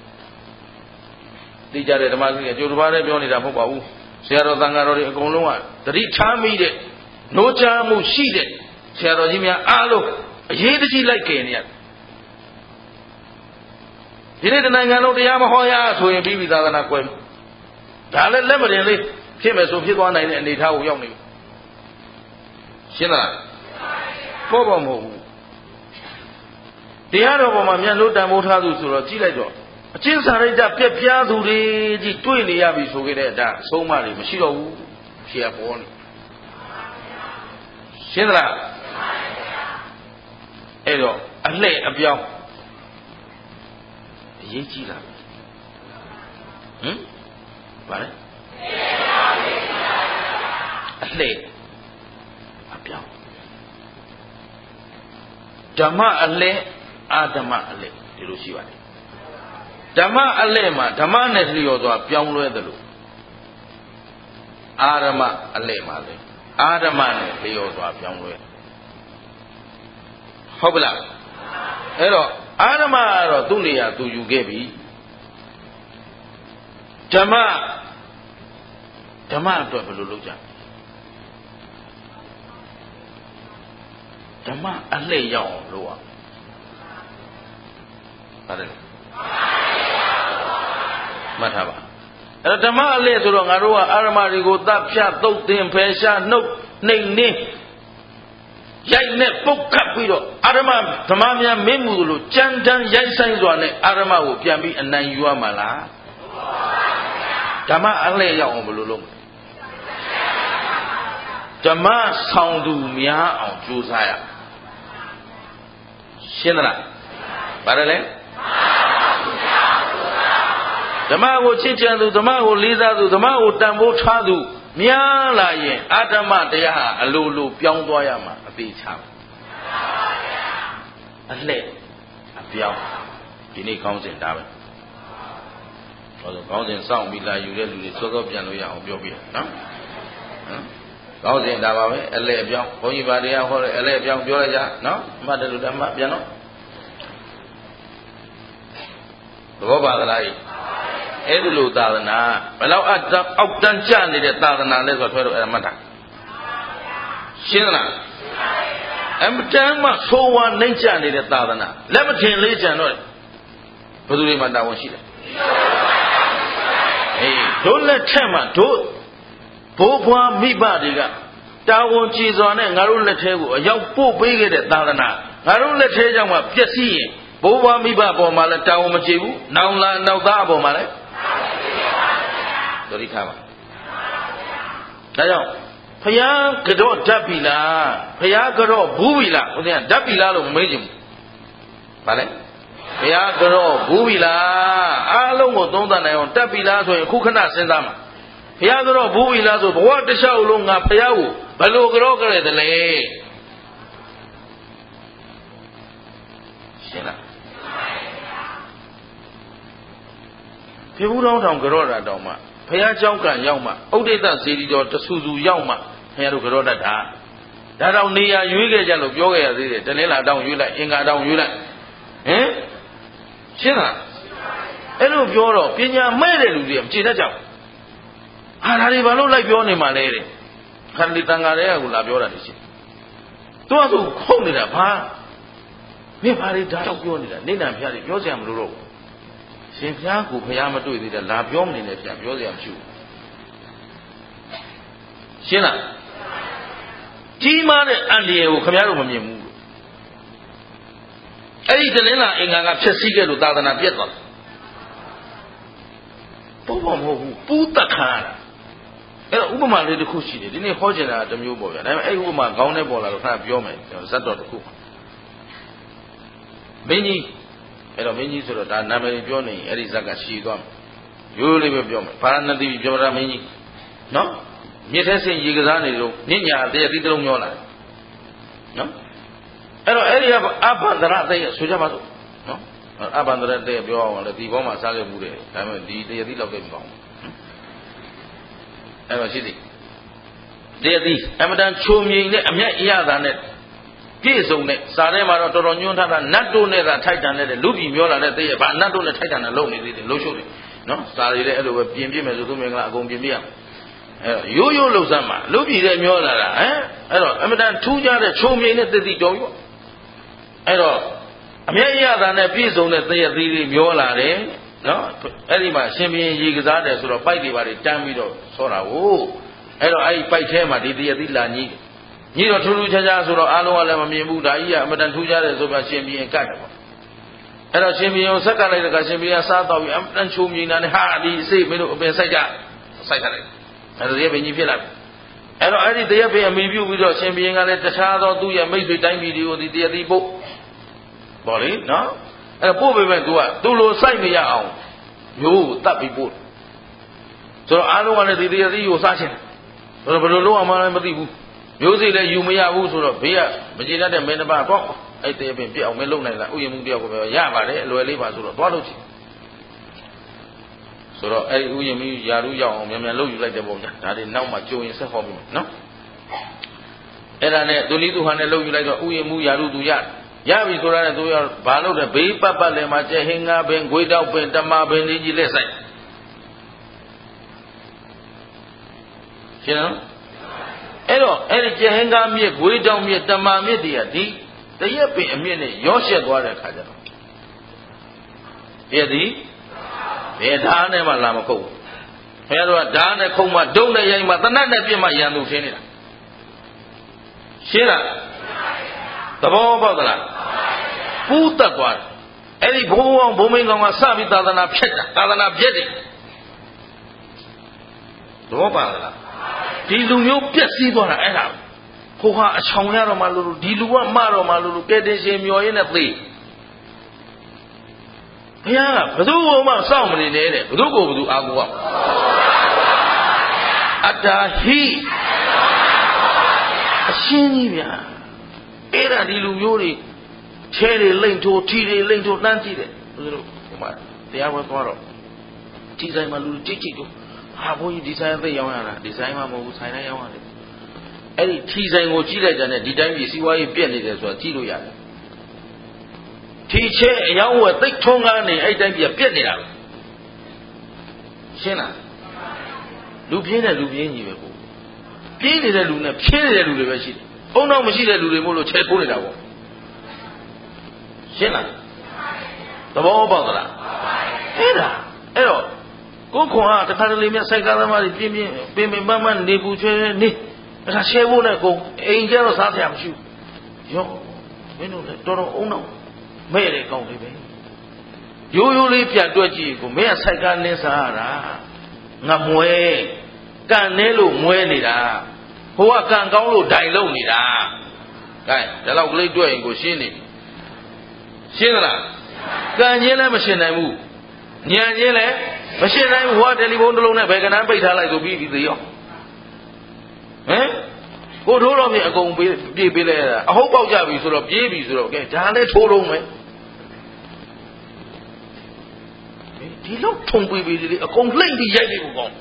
သိကြတဲ့ဓမ္မစရိယကျိုးတစ်ပါးတည်းပြောနေတာမဟုတ်ပါဘူးဆရာတော်သံဃာတော်တွေအကုန်လုံးကတတိထားမိတဲ့နှိုးချမှုရှိတဲ့ဆရာတော်ကြီးများအားလုံးအရေးတကြီးလိုက်ကဲနေရဒီနေ့တနိုင်ငံလုံးတရားမဟောရဆိုရင်ပြီးပြီသာသနာကွယ်ဒါလည်းလက်မတင်လေးဖြစ်မယ်ဆိုဖြစ်သွားနိုင်တဲ့အနေအထားကိုရောက်နေပြီရှင်းလားပေါ့ပေါ့မဟုတ်ဘူးတရားတော်ပေါ်မှာမြန်လို့တန်ဖိုးထားသူဆိုတော့ကြည့်လိုက်တော့အချင်းစာရိတ္တပြက်ပြားသူတွေကြီးတွေ့နေရပြီဆိုခဲ့တဲ့အတာအဆုံးမတွေမရှိတော့ဘူးဖြေရပေါ်နေရှင်းသလားအဲ့တော့အလှည့်အပြောင်းအရေးကြီးလားဟမ်ဗါလဲအလှည့်အပြောင်းဓမ္မအလှည့်အာဓမ္မအလှည့်ဒီလိုရှိပါတယ်ဓမ္မအလှည့်မှာဓမ္မနဲ့လျော်စွာပြောင်းလဲသလိုအာဓမ္မအလှည့်မှာလေအာဓမ္မနဲ့လျော်စွာပြောင်းလဲဟုတ်ပလားအဲ့တော့အာဓမ္မကတော့သူ့နေရာသူယူခဲ့ပြီဓမ္မဓမ္မအတွက်ဘယ်လိုလုပ်ကြဓမ္မအလှည့်ရောက်အောင်လုပ်အောင်ပါတယ်မှတ်ထားပါအဲ့တော့ဓမ္မအလှည့်ဆိုတော့ငါတို့ကအာရမတွေကိုသတ်ဖြတ်သုတ်သင်ဖယ်ရှားနှုတ်နှိမ်နှင်းရိုက်နဲ့ပုတ်ခတ်ပြီးတော့အာရမဓမ္မများမင်းမှုလို့ကြမ်းတမ်းရိုက်ဆိုင်စွာနဲ့အာရမကိုပြန်ပြီးအနိုင်ယူရမှာလားဓမ္မအလှည့်ရောက်အောင်ဘယ်လိုလုပ်မလဲဓမ္မဆောင်သူများအောင်ကြိုးစားရရှင်းသလားပါတယ်လေဓမ္မကိုချစ်ကြံသူဓမ္မကိုလေးစားသူဓမ္မကိုတန်ဖိုးထားသူများလာရင်အဓမ္မတရားဟာအလိုလိုပြောင်းသွားရမှာအသေးချာအလှည့်အပြောင်းဒီနေ့ကောင်းစဉ်ဒါပဲဟောဆိုကောင်းစဉ်စောင့်ပြီးလာယူတဲ့လူတွေစောစောပြန်လို့ရအောင်ပြောပြနော်ကောင်းစဉ်ဒါပါပဲအလှည့်အပြောင်းဘုန်းကြီးပါတရားဟောတဲ့အလှည့်အပြောင်းပြောလိုက်ကြနော်အမှတ်တယ်လို့ဓမ္မပြန်တော့သဘောပါသလားအဲ့ဒီလိုသာသနာဘယ်လောက်အောက်တန်းကျနေတဲ့သာသနာလဲဆိုတော့ထွဲတော့အဲ့ဒါမှတ်တာရှင်းလားအမတန်မှဆိုးဝါးနှိမ့်ကျနေတဲ့သာသနာလက်မထင်လေးကြံတော့ဘယ်သူတွေမှတာဝန်ရှိတယ်အေးတို့လက်ထက်မှာတို့ဘိုးဘွားမိဘတွေကတာဝန်ကြည်စွာနဲ့ငါတို့လက်ထဲကိုအရောက်ပို့ပေးခဲ့တဲ့သာသနာငါတို့လက်ထဲကြောင့်မှပျက်စီးရင်ဘိုးဘွားမိဘအပေါ်မှာလည်းတာဝန်မကြည်ဘူးနောင်လာနောက်သားအပေါ်မှာလည်းသတိထားပါဒါကြောင့်ဖယားကတော့ဓာတ်ပြီလားဖယားကတော့ဘူးပြီလားဦးဇင်းကဓာတ်ပြီလားလို့မမေးချင်ဘူးဗါလဲဖယားကတော့ဘူးပြီလားအားလုံးကိုသုံးသပ်နိုင်အောင်ဓာတ်ပြီလားဆိုရင်ခုခဏစဉ်းစားမှာဖယားကတော့ဘူးပြီလားဆိုဘဝတစ်လျှောက်လုံးငါဖယားကိုဘယ်လိုကတော့ကြရတယ်လဲရှင်းလားဖေဘူးတော်ထောင်ကြောတာတောင်မှဖះเจ้าကံရောက်မှဥဒိတစေတီတော်တဆူဆူရောက်မှဖះတို့ကြောတတ်တာဒါတော့နေရာရွေးခဲ့ကြလို့ပြောခဲ့ရသေးတယ်တနင်္လာတောင်ရွေးလိုက်အင်္ဂါတောင်ရွေးလိုက်ဟင်ရှင်းလားအဲ့လိုပြောတော့ပညာမဲ့တဲ့လူတွေမကျေတတ်ကြဘူးဟာဒါတွေဘာလို့လိုက်ပြောနေမှလဲတဲ့ခန္ဒီတန်ဃာတွေကလာပြောတာတည်းရှိသူကသူခုတ်နေတာဘာမင်းဘာတွေဒါတော့ပြောနေတာနေနံဖျားတွေပြောစရာမလိုတော့ရှင်ဖျားကိုဖျားမတွေ့သေးတယ်လာပြောမနေနဲ့ဖျားပြောစရာမရှိဘူးရှင်းလားကြီးမားတဲ့အန္တရာယ်ကိုခင်ဗျားတို့မမြင်ဘူးအဲ့ဒီတလင်းလာအင်္ဂါကဖြစ်စည်းခဲ့လို့သာသနာပြတ်သွားတယ်ဘောမမဟုတ်ဘူးပူးတက်ခါတာအဲ့တော့ဥပမာလေးတစ်ခုရှိတယ်ဒီနေ့ဟောချင်တာတစ်မျိုးပေါ့ဗျာဒါပေမဲ့အဲ့ဥပမာခေါင်းနဲ့ပေါ်လာတော့ခါပြောမယ်ဇတ်တော်တစ်ခုမင်းကြီးအဲ့တော့မင်းကြီးဆိုတော့ဒါနာမည်ပြောနေရင်အဲ့ဒီဇက်ကရှည်သွားမယ်ရိုးရိုးလေးပဲပြောမယ်ဘာရဏသီပြောတာမင်းကြီးနော်မြစ်ထဲဆင်ရေကစားနေလို့ညညာတည်းတိတလုံးပြောလာနော်အဲ့တော့အဲ့ဒီကအဘန္တရတဲ့ဆိုကြပါစို့နော်အဘန္တရတဲ့ပြောအောင်လေဒီဘောမှာစားခဲ့မှုတယ်ဒါပေမဲ့ဒီတရတိလောက်ပဲမကောင်းဘူးအဲ့တော့ရှိသည်တရတိအမတန်ချုံမြိန်နဲ့အမျက်အရသာနဲ့ပြည့်စုံတဲ့စားထဲမှာတော့တော်တော်ညွန်းထတာနတ်တို့နဲ့သာထိုက်တန်တဲ့လူပြည်မျောလာတဲ့တရဘာနတ်တို့နဲ့ထိုက်တန်တဲ့လုံနေသေးတယ်လှုပ်ရှုပ်တယ်နော်စားရည်လည်းအဲ့လိုပဲပြင်ပြမယ်ဆိုသူမင်္ဂလာအကုန်ပြင်ပြရမယ်အဲ့တော့ရိုးရိုးလှုပ်စမ်းမှာလူပြည်လည်းမျောလာတာဟမ်အဲ့တော့အမတန်ထူးခြားတဲ့ချုံမြိန်နဲ့တတိတော်ပြီအဲ့တော့အမျက်အရသာနဲ့ပြည့်စုံတဲ့တရသီးလေးမျောလာတယ်နော်အဲ့ဒီမှာရှင်ဘုရင်ရေကစားတယ်ဆိုတော့ပိုက်တွေပါတွေတန်းပြီးတော့ဆောတာကိုအဲ့တော့အဲ့ဒီပိုက်ထဲမှာဒီတရသီးလာကြီးညီတော့ထူးထူးခြားခြားဆိုတော့အားလုံးကလည်းမမြင်ဘူးဒါကြီးကအမတန်ထူးခြားတယ်ဆိုပြရှင်ဘုရင်ကတ်တယ်ပေါ့အဲ့တော့ရှင်ဘုရင်ဆက်ကလိုက်တဲ့ကရှင်ဘုရင်စားတော့ပြီးအမတန်ချုံမြင်တာနဲ့ဟာဒီအစိမင်းတို့အပင်ဆိုင်ကြဆိုင်ထားလိုက်အဲ့တော့တရဘုရင်ကြီးဖြစ်လာအဲ့တော့အဲ့ဒီတရဘုရင်အမိပြုပြီးတော့ရှင်ဘုရင်ကလည်းတခြားသောသူ့ရဲ့မိတ်ဆွေတိုင်းပြည်တွေကိုဒီတရသီးပုတ်ပေါ့လေနော်အဲ့ပို့ပေမဲ့ तू ကသူ့လိုစိုက်မရအောင်မျိုးတတ်ပြီးပို့ဆိုတော့အားလုံးကလည်းဒီတရားသီးကိုစားချင်တယ်ဆိုတော့ဘယ်လိုလုပ်အောင်မှလည်းမသိဘူးမျိုးစိလည်းယူမရဘူးဆိုတော့ဘေးကမကျေနပ်တဲ့မင်းတစ်ပါးတော့အဲ့တည်းပင်ပြအောင်မလုပ်နိုင်လားဥယျာဉ်မှုတယောက်ကိုပဲရပါတယ်အလွယ်လေးပါဆိုတော့သွားလို့ချင်ဆိုတော့အဲ့ဒီဥယျာဉ်မှုယာရုရောက်အောင်မြန်မြန်လုပ်ယူလိုက်တဲ့ပုံညာဒါတွေနောက်မှကြုံရင်ဆက်ဟောပြီးနော်အဲ့ဒါနဲ့သူလီသူဟန်နဲ့လုပ်ယူလိုက်တော့ဥယျာဉ်မှုယာရုသူရရပြီဆိုတာနဲ့သူရဘာလို့လဲဘေးပတ်ပတ်လည်းမှာကျဲဟင်းငါပင်ဂွေတောက်ပင်တမပင်လေးကြီးလက်ဆိုင်ရှင်းနော်အဲ့တော့အဲ့ဒီကျဲဟင်းငါမြစ်ဂွေတောက်မြစ်တမမြစ်တွေကဒီတရက်ပင်အမြင့်နဲ့ရောရှက်သွားတဲ့ခါကျတော့ပြည့်သည်ဘယ်ဓာတ်နဲ့မှလာမခုတ်ဘူးဘယ်တော့ဓာတ်နဲ့ခုတ်မှဒုံနဲ့ရိုက်မှတနတ်နဲ့ပြစ်မှရန်သူရှင်းနေတာရှင်းလားသဘောပေါက်သလားပူးတက်သွားတယ်အဲ့ဒီဘိုးအောင်ဘုံမင်းကောင်ကစပြီးသာသနာဖြတ်တာသာသနာပြတ်တယ်သဘောပါလားဒီလူမျိုးပြက်စီးသွားတာအဲ့ဒါဟိုဟာအချောင်ရတော့မှလို့ဒီလူကမတော့မှလို့ကဲတင်ရှင်မျောရင်းနဲ့သိဘုရားကဘယ်သူမှစောင့်မနေနဲ့တဲ့ဘယ်သူကိုဘယ်သူအာကိုကအတ္တာဟိအရှင်းကြီးဗျာအဲ့ဒါဒီလူမျိုးတွေချဲတွေလိမ့်ထိုးထီတွေလိမ့်ထိုးတန်းကြည့်တယ်ဘုရားတို့ဟိုမှာတရားဝဲသွားတော့ဒီဆိုင်မှာလူကြည့်ကြည့်တော့ဟာဘုန်းကြီးဒီဆိုင်သိရောင်းရတာဒီဆိုင်မှာမဟုတ်ဘူးဆိုင်တိုင်းရောင်းရတယ်အဲ့ဒီထီဆိုင်ကိုကြည့်လိုက်ကြတဲ့ဒီတိုင်းပြည်စီးပွားရေးပြက်နေတယ်ဆိုတာကြည့်လို့ရတယ်ထီချဲအယောင်းဝယ်သိထုံးကားနေအဲ့တိုင်းပြည်ပြက်နေတာရှင်းလားလူပြင်းတဲ့လူပြင်းကြီးပဲကိုပြင်းနေတဲ့လူနဲ့ဖြင်းနေတဲ့လူတွေပဲရှိတယ်အုံတော့မရှိတဲ့လူတွေမို့လို့ချဲထိုးနေတာပေါ့ရှင်းလားသဘောပေါက်သလားအဲ့ဒါအဲ့တော့ကိုခွန်ကတခါတလေမြတ်စိုက်ကားသမားတွေပြင်းပြင်းပင်ပင်ပန်းပန်းနေပူချွဲနေအဲ့ဒါရှဲဖို့နဲ့ကိုအိမ်ကျတော့စားစရာမရှိဘူးရောမင်းတို့လည်းတော်တော်အုံတော့မဲ့တယ်ကောင်းတယ်ပဲရိုးရိုးလေးပြန်တွက်ကြည့်ကိုမင်းကစိုက်ကားနင်းစားရတာငါမွဲကန်နေလို့မွဲနေတာဟိုကကံကောင်းလို့ဒိုင်လုံနေတာကဲဒါတော့ကလေးတွေ့ရင်ကိုရှင်းနေရှင်းသလားကံချင်းလည်းမရှင်းနိုင်ဘူးဉာဏ်ချင်းလည်းမရှင်းနိုင်ဘူးဟိုကတယ်လီဖုန်းတစ်လုံးနဲ့ဘယ်ကနန်းပိတ်ထားလိုက်ဆိုပြီးပြီသေးရောဟမ်ကိုထိုးတော့ပြင်အကုန်ပြေးပြေးပေးလိုက်ရတာအဟုတ်ပေါက်ကြပြီဆိုတော့ပြေးပြီဆိုတော့ကဲဒါလည်းထိုးလုံးမယ်ဒီလောက်ထုံပေးပြီးလေအကုန်လှိမ့်ပြီးရိုက်ပြီးကိုကောင်း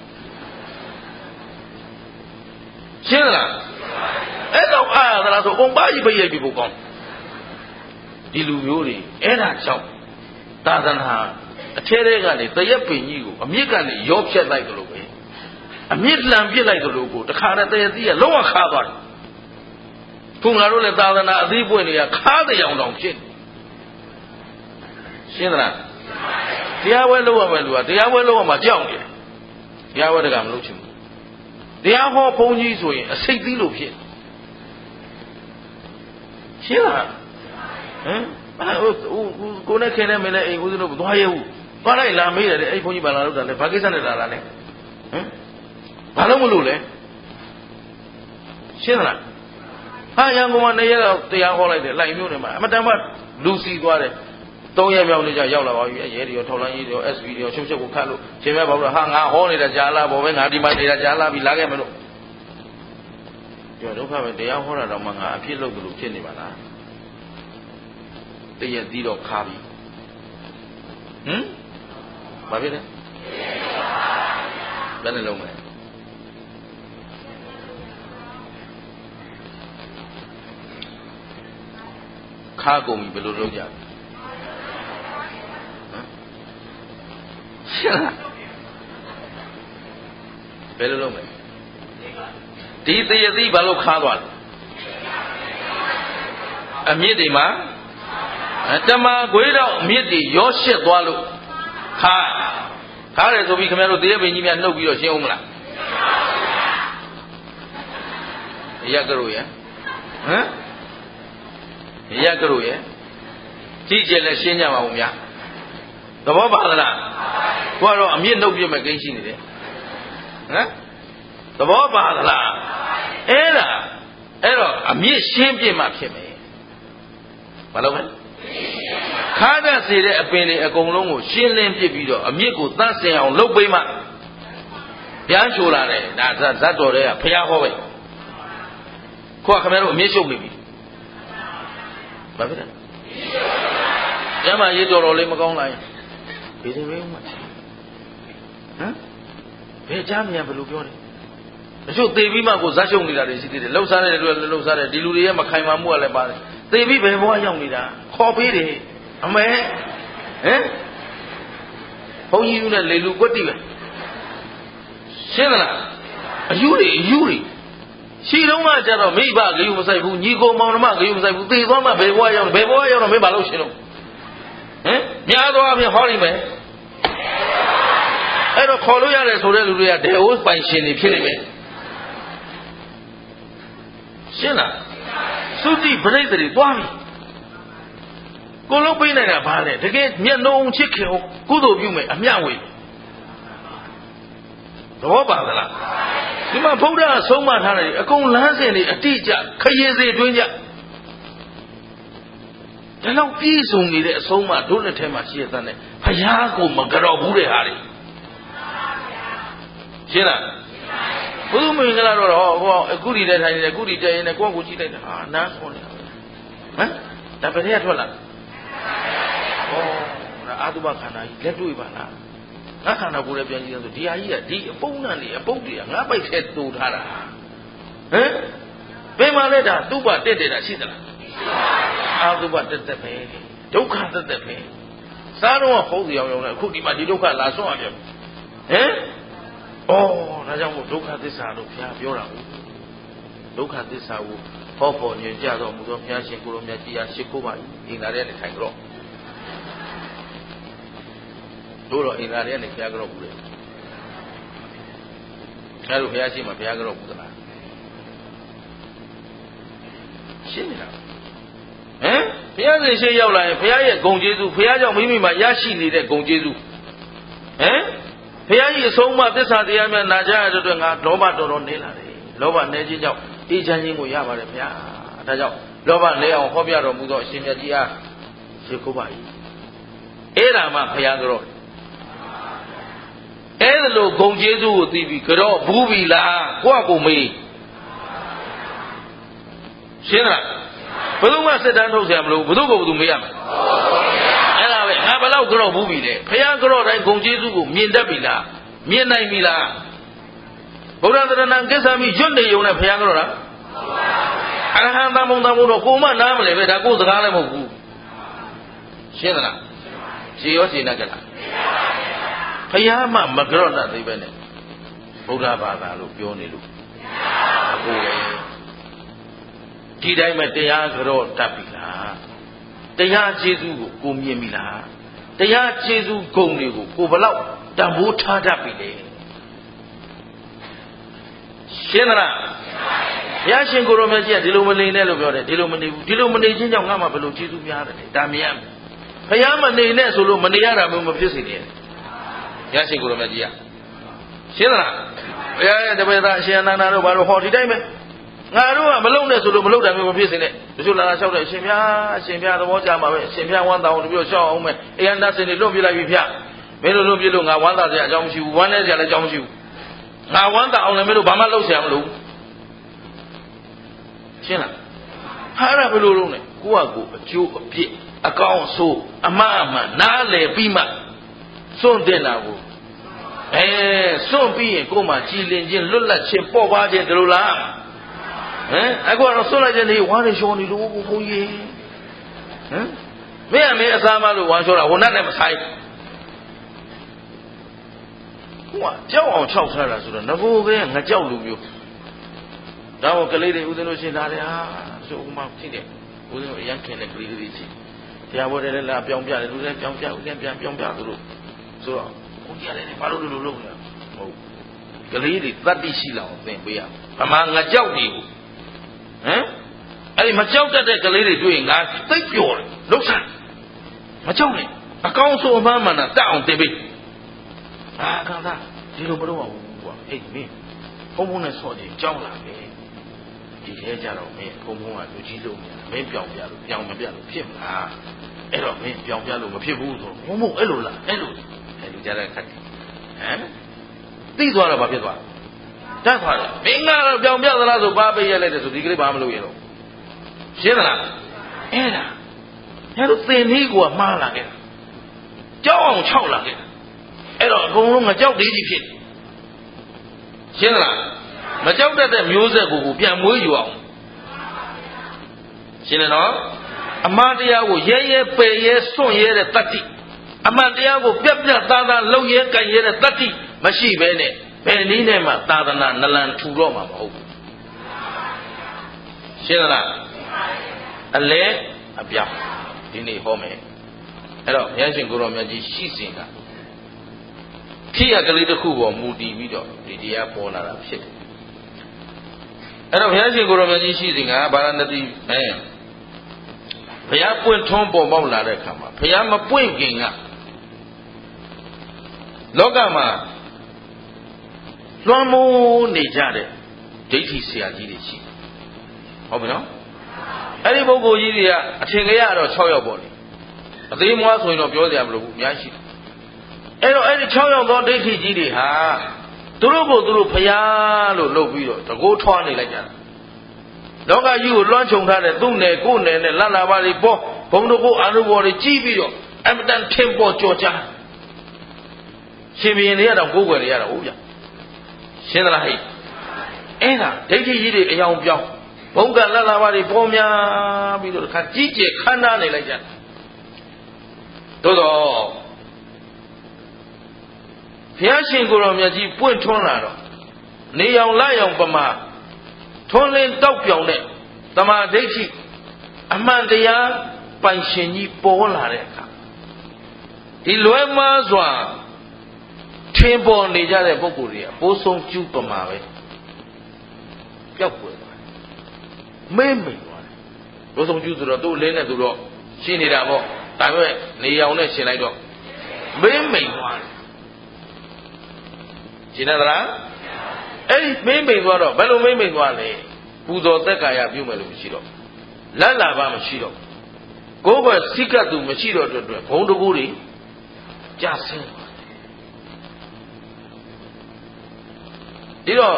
ရှင်းလားအဲ့တော့အားသလားဆိုအကုန်ပါကြီးပိတ်ရိုက်ပြီးကိုကောင်းဒီလူမျိုးတွေအဲ့ဒါကြောင့်သာသနာအထဲထဲကနေတရက်ပင်ကြီးကိုအမြင့်ကနေရောဖြတ်လိုက်ကြလို့ပဲအမြင့်လှန်ပြစ်လိုက်ကြလို့ကိုတခါတည်းတရသီးကလုံးဝခါသွားတယ်ခုငါတို့လည်းသာသနာအသီးပွင့်တွေကခါတဲ့အောင်တောင်ဖြစ်ရှင်းသလားတရားဝဲလို့ရမယ်လူကတရားဝဲလို့ရမှာကြောက်နေတယ်တရားဝဲတကမလို့ချင်ဘူးတရားဟောဘုန်းကြီးဆိုရင်အစိတ်သီးလို့ဖြစ်ရှင်းလားဟမ်ကိုနဲ့ခင်နဲ့မင်းနဲ့အိမ်ဦးဇင်းတို့သွားရဲဘူးသွားလိုက်လာမေးတယ်အဲ့ဘုန်းကြီးဘာလာလို့တာလဲဘာကိစ္စနဲ့လာတာလဲဟမ်ဘာလို့မလို့လဲရှင်းလားဟာရန်ကုန်မှာနေရတော့တရားဟောလိုက်တယ်လိုက်မျိုးနေမှာအမတန်မှလူစီသွားတယ်သုံးရက်မြောက်နေ့ကျရောက်လာပါပြီရဲတွေရောထောက်လိုင်းကြီးတွေရော S V တွေရောရှုပ်ရှုပ်ကိုခတ်လို့ရှင်မဲပါလို့ဟာငါဟောနေတာကြာလာပေါ်ပဲငါဒီမှာနေတာကြာလာပြီလာခဲ့မလို့ကျော်ဒုက္ခပဲတရားဟောတာတော့မှငါအဖြစ်လုပ်လို့ဖြစ်နေပါလားတရက်သီးတော့ခါပြီဟမ်ဘာဖြစ်လဲဘယ်နဲ့လုံးမလဲခါကုန်ပြီဘယ်လိုလုပ်ကြလဲရှင်းလားဘယ်လိုလုပ်မလဲဒီတရသီးဘာလို့ခါသွားလဲအမြင့်တွေမှာတမခွေးတော့အမြင့်တွေရောရှစ်သွားလို့ခါခါတယ်ဆိုပြီးခင်ဗျားတို့တရပင်ကြီးများနှုတ်ပြီးတော့ရှင်းအောင်မလားရက်ကြလို့ရဟမ်ရက်ကြလို့ရကြည့်ကြလဲရှင်းကြပါဦးများသဘောပါသလားကိုကတော့အမြင့်နှုတ်ပြမဲ့ကိန်းရှိနေတယ်ဟမ်သဘောပါသလားအဲ့ဒါအဲ့တော့အမြင့်ရှင်းပြမှဖြစ်မယ်ဘာလို့လဲခါတတ်စေတဲ့အပင်တွေအကုန်လုံးကိုရှင်းလင်းပြပြီးတော့အမြင့်ကိုသတ်ဆင်အောင်လုပ်ပေးမှပြန်ချိုလာတယ်ဒါဇတ်တော်တွေကဖျားဟောပဲခေါ်ခင်ဗျားတို့အမြင့်ရှုပ်နေပြီဘာဖြစ်လဲကျမရေးတော်တော်လေးမကောင်းလားဒီလိုပဲမှဟမ်ဘယ်ကြားမြန်ဘယ်လိုပြောလဲတချို့သေပြီးမှကိုဇက်ရှုံနေတာတွေရှိသေးတယ်လှုပ်ရှားတဲ့လူတွေလှုပ်ရှားတယ်ဒီလူတွေရဲ့မခိုင်မာမှုကလည်းပါတယ်သေပြီးဘယ်ဘဝရောက်နေတာခေါ်ပေးတယ်အမေဟမ်ဘုန်းကြီးကလေလူကွက်တိပဲရှင်းသလားအယူတွေအယူတွေရှိတော့မှကျတော့မိဘဂယုမဆိုင်ဘူးညီကိုမောင်နှမဂယုမဆိုင်ဘူးသေသွားမှဘယ်ဘဝရောက်ဘယ်ဘဝရောက်တော့မင်းဘာလို့ရှင်းတော့ဟမ်များသောအားဖြင့်ဟောလိမ့်မယ်အဲ့တော့ခေါ်လို့ရတယ်ဆိုတဲ့လူတွေကဒေဝပိုင်ရှင်တွေဖြစ်နေမယ်ရှင်းလားသုတိပရိသေတွေသွားပြီကိုလုံးပေးနိုင်တာဘာလဲတကယ်မျက်နှုံချစ်ခင်ကုသိုလ်ပြုမယ်အမျှဝေသဘောပါသလားဒီမှာဗုဒ္ဓအဆုံးမထားတယ်အကုန်လမ်းစဉ်တွေအတိအကျခရီးစေတွင်းကြဒါတော့ပြည့်စုံနေတဲ့အဆုံးမတို့လက်ထဲမှာရှိရတဲ့ဘုရားကိုမကြောက်ဘူးတဲ့ဟာတွေရှင်းလားဘုသူမင်္ဂလာတော့ဟောအခုဒီတဲ့ထိုင်နေတယ်အခုဒီတဲ့ရင်လည်းကိုယ့်ကိုကြည့်လိုက်တာဟာနားဆုံးနေတာဟမ်ဒါဘယ်ထဲကထွက်လာဟောဒါအာတုဘခန္ဓာကြီးလက်တွေ့ပါလားငါခန္ဓာကိုယ်လည်းပြန်ကြည့်ရဆိုဒီဟာကြီးကဒီအပုံးနဲ့အပုတ်တွေကငါပိုက်ထဲတူထားတာဟမ်ဘယ်မှာလဲဒါသူ့ဘတက်တယ်တာရှိသလားအာတုဘတက်တက်ပဲဒုက္ခတက်တက်ပဲစားတော့ဟုတ်စီအောင်အောင်လည်းအခုဒီမှာဒီဒုက္ခလာဆွန့်ရပြန်ဟမ်ဩဒါကြောင့်မို့ဒုက္ခသစ္စာလို့ဘုရားပြောတာဟုတ်ဒုက္ခသစ္စာကိုဟောပေါ်ညွှန်ကြတော်မူသောဘုရားရှင်ကိုယ်တော်မြတ်ကြီးအားရှိခိုးပါ၏အင်္ဂါရဲနဲ့ထိုင်ကြတော့တို့တော့အင်္ဂါရဲနဲ့ဘုရားကြတော့ဘူးလေအဲလိုဘုရားရှိမှဘုရားကြတော့ဘူးသလားရှင်းနေတာဟမ်ဘုရားရှင်ရှေ့ရောက်လာရင်ဘုရားရဲ့ဂုဏ်ကျေးဇူးဘုရားကြောင့်မိမိမှာရရှိနေတဲ့ဂုဏ်ကျေးဇူးဟမ်ဘုရားကြီးအဆုံးအမသစ္စာတရားများနာကြရတဲ့အတွက်ငါလောဘတော်တော်နေလာတယ်လောဘနေခြင်းကြောင့်အေးချမ်းခြင်းကိုရပါတယ်ဗျာဒါကြောင့်လောဘနေအောင်ဟောပြတော်မူသောအရှင်မြတ်ကြီးအားရှိခိုးပါ၏အဲ့ဒါမှဘုရားကြောအဲ့ဒါလိုဂုံကျေးဇူးကိုသိပြီးကြောဘူးပြီလားကိုယ့်ကိုမေးရှင်းလားဘယ်သူမှစစ်တမ်းထုတ်เสียမလို့ဘယ်သူကိုဘယ်သူမေးရမလဲအဲ့ဒါပဲငါဘယ်လောက်ကြောဘူးပြီလဲဘုရားကြောတိုင်းဂုံကျေးဇူးကိုမြင်တတ်ပြီလားမြင်နိုင်ပြီလားဗုဒ္ဓသရဏံကိစ္ဆာမိရွတ်နေုံနဲ့ဘုရားကြောတာအရဟံသမုံသမုံတော့ကိုမနားမလဲပဲဒါကိုယ်စကားလည်းမဟုတ်ဘူးရှင်းသလားရှင်းရောရှင်းတတ်ကြလားဘုရားမှမကြောတတ်သေးပဲနဲ့ဗုဒ္ဓဘာသာလို့ပြောနေလို့အခုပဲဒီတိုင်းမဲ့တရားကြောတတ်ပြီလားတရားကျေးဇူးကိုကိုမြင်ပြီလားတရားကျေစုဂုဏ်တွေကိုကိုဘလောက်တန်ဖိုးထားတတ်ပြီလေရှင်းသလားဘုရားရှင်ကိုရောမြတ်ကြီးကဒီလိုမနေနဲ့လို့ပြောတယ်ဒီလိုမနေဘူးဒီလိုမနေချင်းကြောင့်ငါမှဘယ်လိုကျေစုများတယ်ဒါမရဘူးဘုရားမနေနဲ့ဆိုလို့မနေရတာမျိုးမဖြစ်စေနဲ့ဘုရားရှင်ကိုရောမြတ်ကြီးကရှင်းသလားဘုရားရဲ့တပည့်သားအရှင်အနန္ဒာတို့ဘာလို့ဟောဒီတိုင်းပဲငါတို့ကမလုံနဲ့ဆိုလို့မလုံတာမျိုးမဖြစ်စေနဲ့တချို့လာလာလျှောက်တယ်အရှင်ဘုရားအရှင်ဘုရားသဘောကျမှာပဲအရှင်ဘုရားဝမ်းသာအောင်တပြည့်လျှောက်အောင်မယ်အယန္တစင်တွေလွတ်ပြလိုက်ပြီဖျားမင်းတို့လွတ်ပြလို့ငါဝမ်းသာစရာအကြောင်းမရှိဘူးဝမ်းနည်းစရာလည်းအကြောင်းမရှိဘူးငါဝမ်းသာအောင်လည်းမင်းတို့ဘာမှလုပ်စရာမလိုဘူးရှင်းလားဟာရဘယ်လိုလုပ်လဲကိုယ့်ဟာကိုယ်အကျိုးအပြစ်အကောင်းအဆိုးအမှားအမှန်နားလည်ပြီးမှစွန့်တင်တာကိုအဲစွန့်ပြီးရင်ကိုယ်မှကြည်လင်ခြင်းလွတ်လပ်ခြင်းပေါ်ပါခြင်းဒီလိုလားဟမ်အခုတော့စွန့်လိုက်တဲ့နေဝါးနေရှောနေလို့ဘုန်းကြီးဟမ်မင်းအမေအစားမလို့ဝါရှောတာဟိုနတ်နဲ့မဆိုင်ဟိုကကြောက်အောင်ခြောက်ထားတာဆိုတော့ငကိုကငကြောက်လူမျိုးဒါမှကလေးတွေဦးဇင်းတို့ရှင်းထားတယ်ဟာဆိုဥမာဖြစ်တယ်ဦးဇင်းတို့အရန်ခင်တဲ့ကလေးတွေရှိတရားဘောတယ်လည်းလာပြောင်းပြတယ်လူလည်းပြောင်းပြဦးလည်းပြန်ပြောင်းပြသူတို့ဆိုတော့ကိုကြီးရတယ်ဘာလို့လူလူလုပ်လဲဟုတ်ကလေးတွေတတ်သိရှိလောက်သင်ပေးရအမှငကြောက်နေဘူးဟမ်အဲ့ဒီမကြောက်တတ်တဲ့ကလေးတွေတွေ့ရင်ငါသိပ်ပျော်တယ်လှုပ်ရှားမကြောက်နဲ့အကောင်းဆုံးအမှန်မှန်တက်အောင်တင်ပေးအာကောင်သားဒီလိုမလုပ်အောင်ကွာအေးမင်းဘုံဘုံနဲ့ဆော့ကြည့်ကြောက်လာပဲဒီထဲကြတော့မင်းဘုံဘုံကလူကြီးလို့မင်းပြောင်းပြလို့ပြောင်းမပြလို့ဖြစ်မလားအဲ့တော့မင်းပြောင်းပြလို့မဖြစ်ဘူးဆိုဘုံဘုံအဲ့လိုလားအဲ့လိုအဲ့လိုကြတဲ့ခက်တယ်ဟမ်သိသွားတော့ဘာဖြစ်သွားတတ်သွားတယ်မင်းကတော့ပြောင်းပြသလားဆိုဘာပေးရလိုက်တယ်ဆိုဒီကလေးဘာမလုပ်ရတော့ရှင်းသလားအဲ့ဒါအဲ့လိုသင်လေးကမှားလာခဲ့ကြောက်အောင်ခြောက်လာခဲ့အဲ့တော့အကုန်လုံးငကြောက်သေးကြီးဖြစ်ရှင်းသလားမကြောက်တတ်တဲ့မျိုးဆက်ကိုကိုပြန်မွေးယူအောင်ရှင်းတယ်နော်အမှန်တရားကိုရဲရဲပယ်ရဲစွန့်ရဲတဲ့တတ္တိအမှန်တရားကိုပြက်ပြက်သားသားလှုပ်ရဲကြိုင်ရဲတဲ့တတ္တိမရှိဘဲနဲ့ဘယ်နည်းနဲ့မှသာသနာနလန်ထူတော့မှာမဟုတ်ဘူးရှင်းသလားအလဲအပြောင်းဒီနေ့ဟောမယ်အဲ့တော့ဘုရားရှင်ကိုရောမြတ်ကြီးရှိစဉ်ကဖြစ်ရကလေးတစ်ခုပေါ်မူတည်ပြီးတော့ဒီတရားပေါ်လာတာဖြစ်တယ်အဲ့တော့ဘုရားရှင်ကိုရောမြတ်ကြီးရှိစဉ်ကဗာရာဏသီအဲဘုရားပွင့်ထွန်းပေါ်ပေါက်လာတဲ့အခါမှာဘုရားမပွင့်ခင်ကလောကမှာလွှမ်းမိုးနေကြတဲ့ဒိဋ္ဌိဆရာကြီးတွေရှိဟုတ်ပြီနော်အဲ့ဒီပုဂ္ဂိုလ်ကြီးတွေကအထင်ကြီးရတော့၆ယောက်ပေါ့လေအသေးမွားဆိုရင်တော့ပြောစရာမလိုဘူးအများကြီးအဲ့တော့အဲ့ဒီ၆ယောက်သောဒိဋ္ဌိကြီးတွေဟာသူတို့ကိုသူတို့ဖျားလို့လုပ်ပြီးတော့တကိုးထွားနေလိုက်ကြတာလောကကြီးကိုလွှမ်းခြုံထားတဲ့သူ့နယ်ကိုယ်နယ်နဲ့လတ်လာပါတွေပေါ်ဘုံတို့ကိုအာနုဘော်တွေကြီးပြီးတော့အမတန်ထင်ပေါ်ကြော်ကြားရှင်ဘုရင်တွေကတော့ကိုးကွယ်နေရတာဟုတ်ဗျရှင်းသလားဟဲ့အဲ့ဒါဒိဋ္ဌိကြီးတွေအယောင်ပြောင်းဘုံကလတ်လာပါတွေပေါ်များပြီးတော့ခါကြီးကျယ်ခမ်းနားနေလိုက်ကြတယ်သို့တော့ဘုရားရှင်ကိုယ်တော်မြတ်ကြီးပွင့်ထွန်းလာတော့နေအောင်လာအောင်ပမာထွန်းလင်းတောက်ပြောင်တဲ့တမာဒိဋ္ဌိအမှန်တရားပိုင်ရှင်ကြီးပေါ်လာတဲ့အခါဒီလွဲမှားစွာထင်ပေါ်နေကြတဲ့ပုဂ္ဂိုလ်တွေကပိုးဆုံးကျူးပမာပဲပျောက်ကွယ်သွားတယ်မဲမိန်သွားတယ်ပိုးဆုံးကျူးဆိုတော့သူ့လင်းနဲ့သူတော့ရှင်းနေတာပေါ့ဒါပေမဲ့နေအောင်နဲ့ရှင်းလိုက်တော့မဲမိန်သွားတယ်ရှင်းတယ်သလားအဲ့ဒီမဲမိန်သွားတော့ဘယ်လိုမဲမိန်သွားလဲပူဇော်သက်ကာယပြုမယ်လို့မရှိတော့လက်လာပါမရှိတော့ကိုယ်ကစိကတ်သူမရှိတော့အတွက်ဘုံတကူတွေကြာဆင်းသွားဒီတော့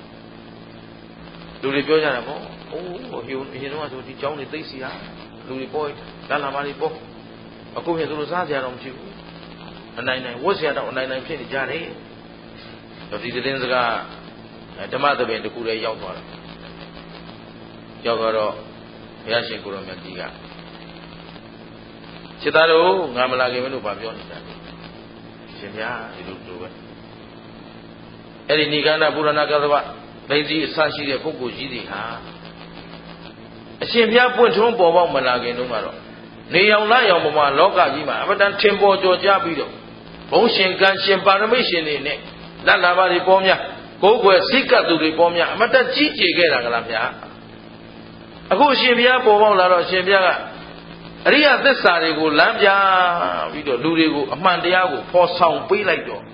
လူတွေပြောကြတာပေါ့အိုးဟိုဟိုအရင်တော့ဆိုဒီကျောင်းတွေသိစီဟာလူတွေပေါ်လက်လာပါတွေပေါ်အခုပြင်သူတို့စားကြရတော့မရှိဘူးအနိုင်နိုင်ဝတ်เสียတော့အနိုင်နိုင်ဖြစ်နေကြတယ်တော့ဒီသတင်းစကားဓမ္မသဘင်တကူလည်းရောက်သွားတယ်ရောက်တော့ဘုရားရှင်ကိုရောမြတ်ကြီးကစိတ်သားတို့ငါမလာခင်မလို့ဗာပြောနေတာရှင်ဗျာဒီလိုလိုပဲအဲ့ဒီနိဂန္ဓပုရဏကသဗ္ဗဒိဋ္ဌိအစရှိတဲ့ပုဂ္ဂိုလ်ကြီးတွေဟာအရှင်ဘုရားပွင့်ထွန်းပေါ်ပေါက်မလာခင်တုန်းကတော့နေအောင်လာအောင်ပေါ်မှာလောကကြီးမှာအမတန်ထင်ပေါ်ကျော်ကြားပြီးတော့ဘုံရှင်ကံရှင်ပါရမီရှင်တွေနဲ့လက်လာပါတွေပေါ်များကိုယ်ွယ်စိတ်ကပ်သူတွေပေါ်များအမတန်ကြီးကျယ်ခဲ့တာကလားဗျာအခုအရှင်ဘုရားပေါ်ပေါက်လာတော့အရှင်ဘုရားကအရိယသစ္စာတွေကိုလမ်းပြပြီးတော့လူတွေကိုအမှန်တရားကိုဖော်ဆောင်ပေးလိုက်တော့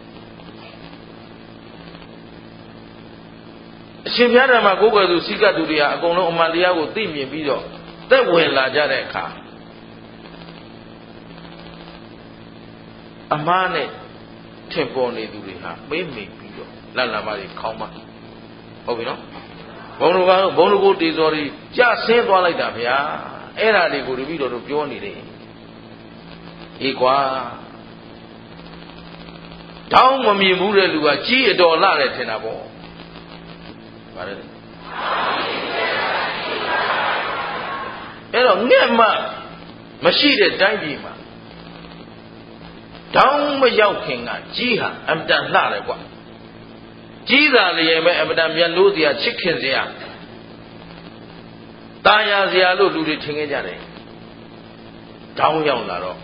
အရှင်ဘုရားဓမ္မကိုယ်ွယ်သူစိတ်ကပ်သူတွေဟာအကုန်လုံးအမှန်တရားကိုသိမြင်ပြီးတော့သက်ဝင်လာကြတဲ့အခါအမှားနဲ့ထင်ပေါ်နေသူတွေဟာမေးမိပြီးတော့လက်လာပါတွေခေါင်းမဟုတ်ပြီနော်ဘုံတို့ကဘုံတို့ကိုတေဇော်တွေကြဆင်းသွားလိုက်တာဗျာအဲ့ဒါတွေကိုတပည့်တော်တို့ပြောနေတယ်အေးကွာတောင်းမမြင်ဘူးတဲ့လူကကြီးအတော်လာတယ်ထင်တာပေါ့ဗါတယ်အဲ့တော့ငှက်မှမရှိတဲ့တိုင်းပြည်မှာတောင်းမရောက်ခင်ကကြီးဟာအမတန်လှတယ်ကွာကြီးသာလျင်ပဲအမတန်မြတ်လို့စရာချစ်ခင်စရာตาရစရာလို့လူတွေထင်ခဲ့ကြတယ်တောင်းရောက်လာတော့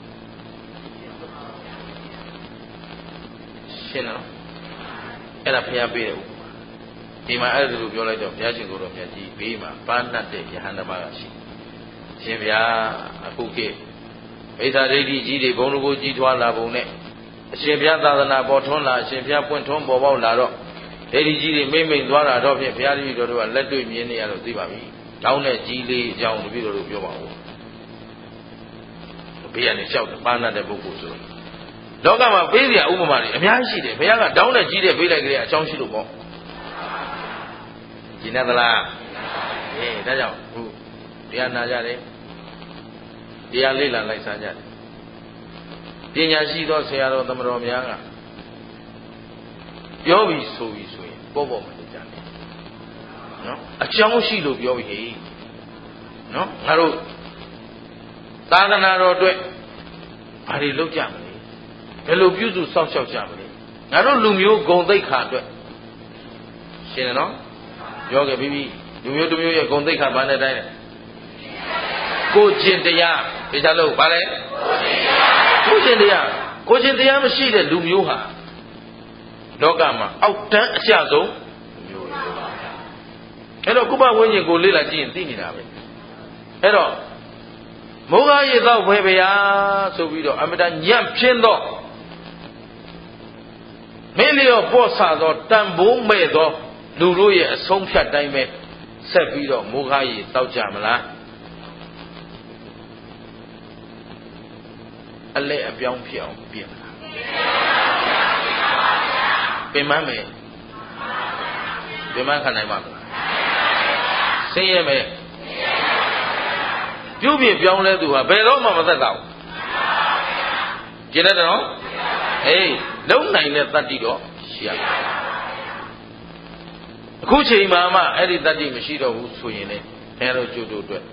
ရှင်းလားအဲ့ဒါဘုရားပေးတယ်ဒီမှာအဲ့ဒါလိုပြောလိုက်တော့ဘုရားရှင်ကိုယ်တော်မြတ်ကြီးဘေးမှာပါဏတ်တဲ့ယဟန်ဓမ္မကရှိရှင်ဗျာအခုခေတ်မိစ္ဆာဒိဋ္ဌိကြီးတွေဘုံတကိုကြီးထွားလာပုံနဲ့အရှင်ဘုရားသာသနာပေါ်ထွန်းလာအရှင်ဘုရားပွင့်ထွန်းပေါ်ပေါက်လာတော့ဒိဋ္ဌိကြီးတွေမိမ့်မိန်သွားတာတော့ဖြင့်ဘုရားတပည့်တော်တို့ကလက်တွေ့မြင်နေရတော့သိပါပြီ။တောင်းတဲ့ကြီးလေးအကြောင်းတပည့်တော်တို့ပြောပါဦး။ဘေးကနေလျှောက်တယ်ပါဏတ်တဲ့ပုဂ္ဂိုလ်ဆိုတော့လောကမှာပေးစရာဥပမာတွေအများကြီးရှိတယ်ဘုရားကတောင်းတဲ့ကြီးတဲ့ပေးလိုက်ကြတဲ့အကြောင်းရှိလို့ပေါ့။ဒီနဲ့သလား။အေးဒါကြောင့်ခုတရားနာကြတယ်တရားလေ့လာလိုက်စားကြတယ်ပညာရှိသောဆရာတော်သမတော်များကပြောပြီးဆိုပြီးဆိုရင်ပေါ်ပေါ်မှာကြတယ်နော်အကြောင်းရှိလို့ပြောပြီးနော်ငါတို့သာသနာတော်အတွက်ဘာတွေလုပ်ကြမလဲဘယ်လိုပြုစုစောင့်ရှောက်ကြမလဲငါတို့လူမျိုးဂုဏ်သိက္ခာအတွက်ရှင်းတယ်နော်ပြောခဲ့ပြီးလူမျိုးတစ်မျိုးရဲ့ဂုဏ်သိက္ခာဘာနဲ့တိုင်းလဲကိုကျင့်တရားဒီစားလို့ဗါလဲကိုကျင့်တရားကိုကျင့်တရားမရှိတဲ့လူမျိုးဟာလောကမှာအောက်တန်းအကျဆုံးမျိုးအဲ့တော့ကုပဝိညာဉ်ကိုလေ့လာကြည့်ရင်သိနေတာပဲအဲ့တော့မောဂရေသောဖွယ်ဗျာဆိုပြီးတော့အမတညံ့ဖြင်းသောမင်းလျော့ပေါ့ဆာသောတန်ဖိုးမဲ့သောလူတို့ရဲ့အဆုံးဖြတ်တိုင်းပဲဆက်ပြီးတော့မောဂရေတောက်ကြမလားအလဲအပြောင်းဖြစ်အောင်ပြင်လာပင်မမယ်ပင်မခံနိုင်ပါမလားဆင်းရဲမယ်ပြုပြင်ပြောင်းလဲသူဟာဘယ်တော့မှမသက်သာဘူးကျင်တယ်နော်အေးလုံနိုင်တဲ့တတ္တိတော့ရှိရအခုချိန်မှာမှအဲ့ဒီတတ္တိမရှိတော့ဘူးဆိုရင်လည်းအဲလိုကျုပ်တို့အတွက်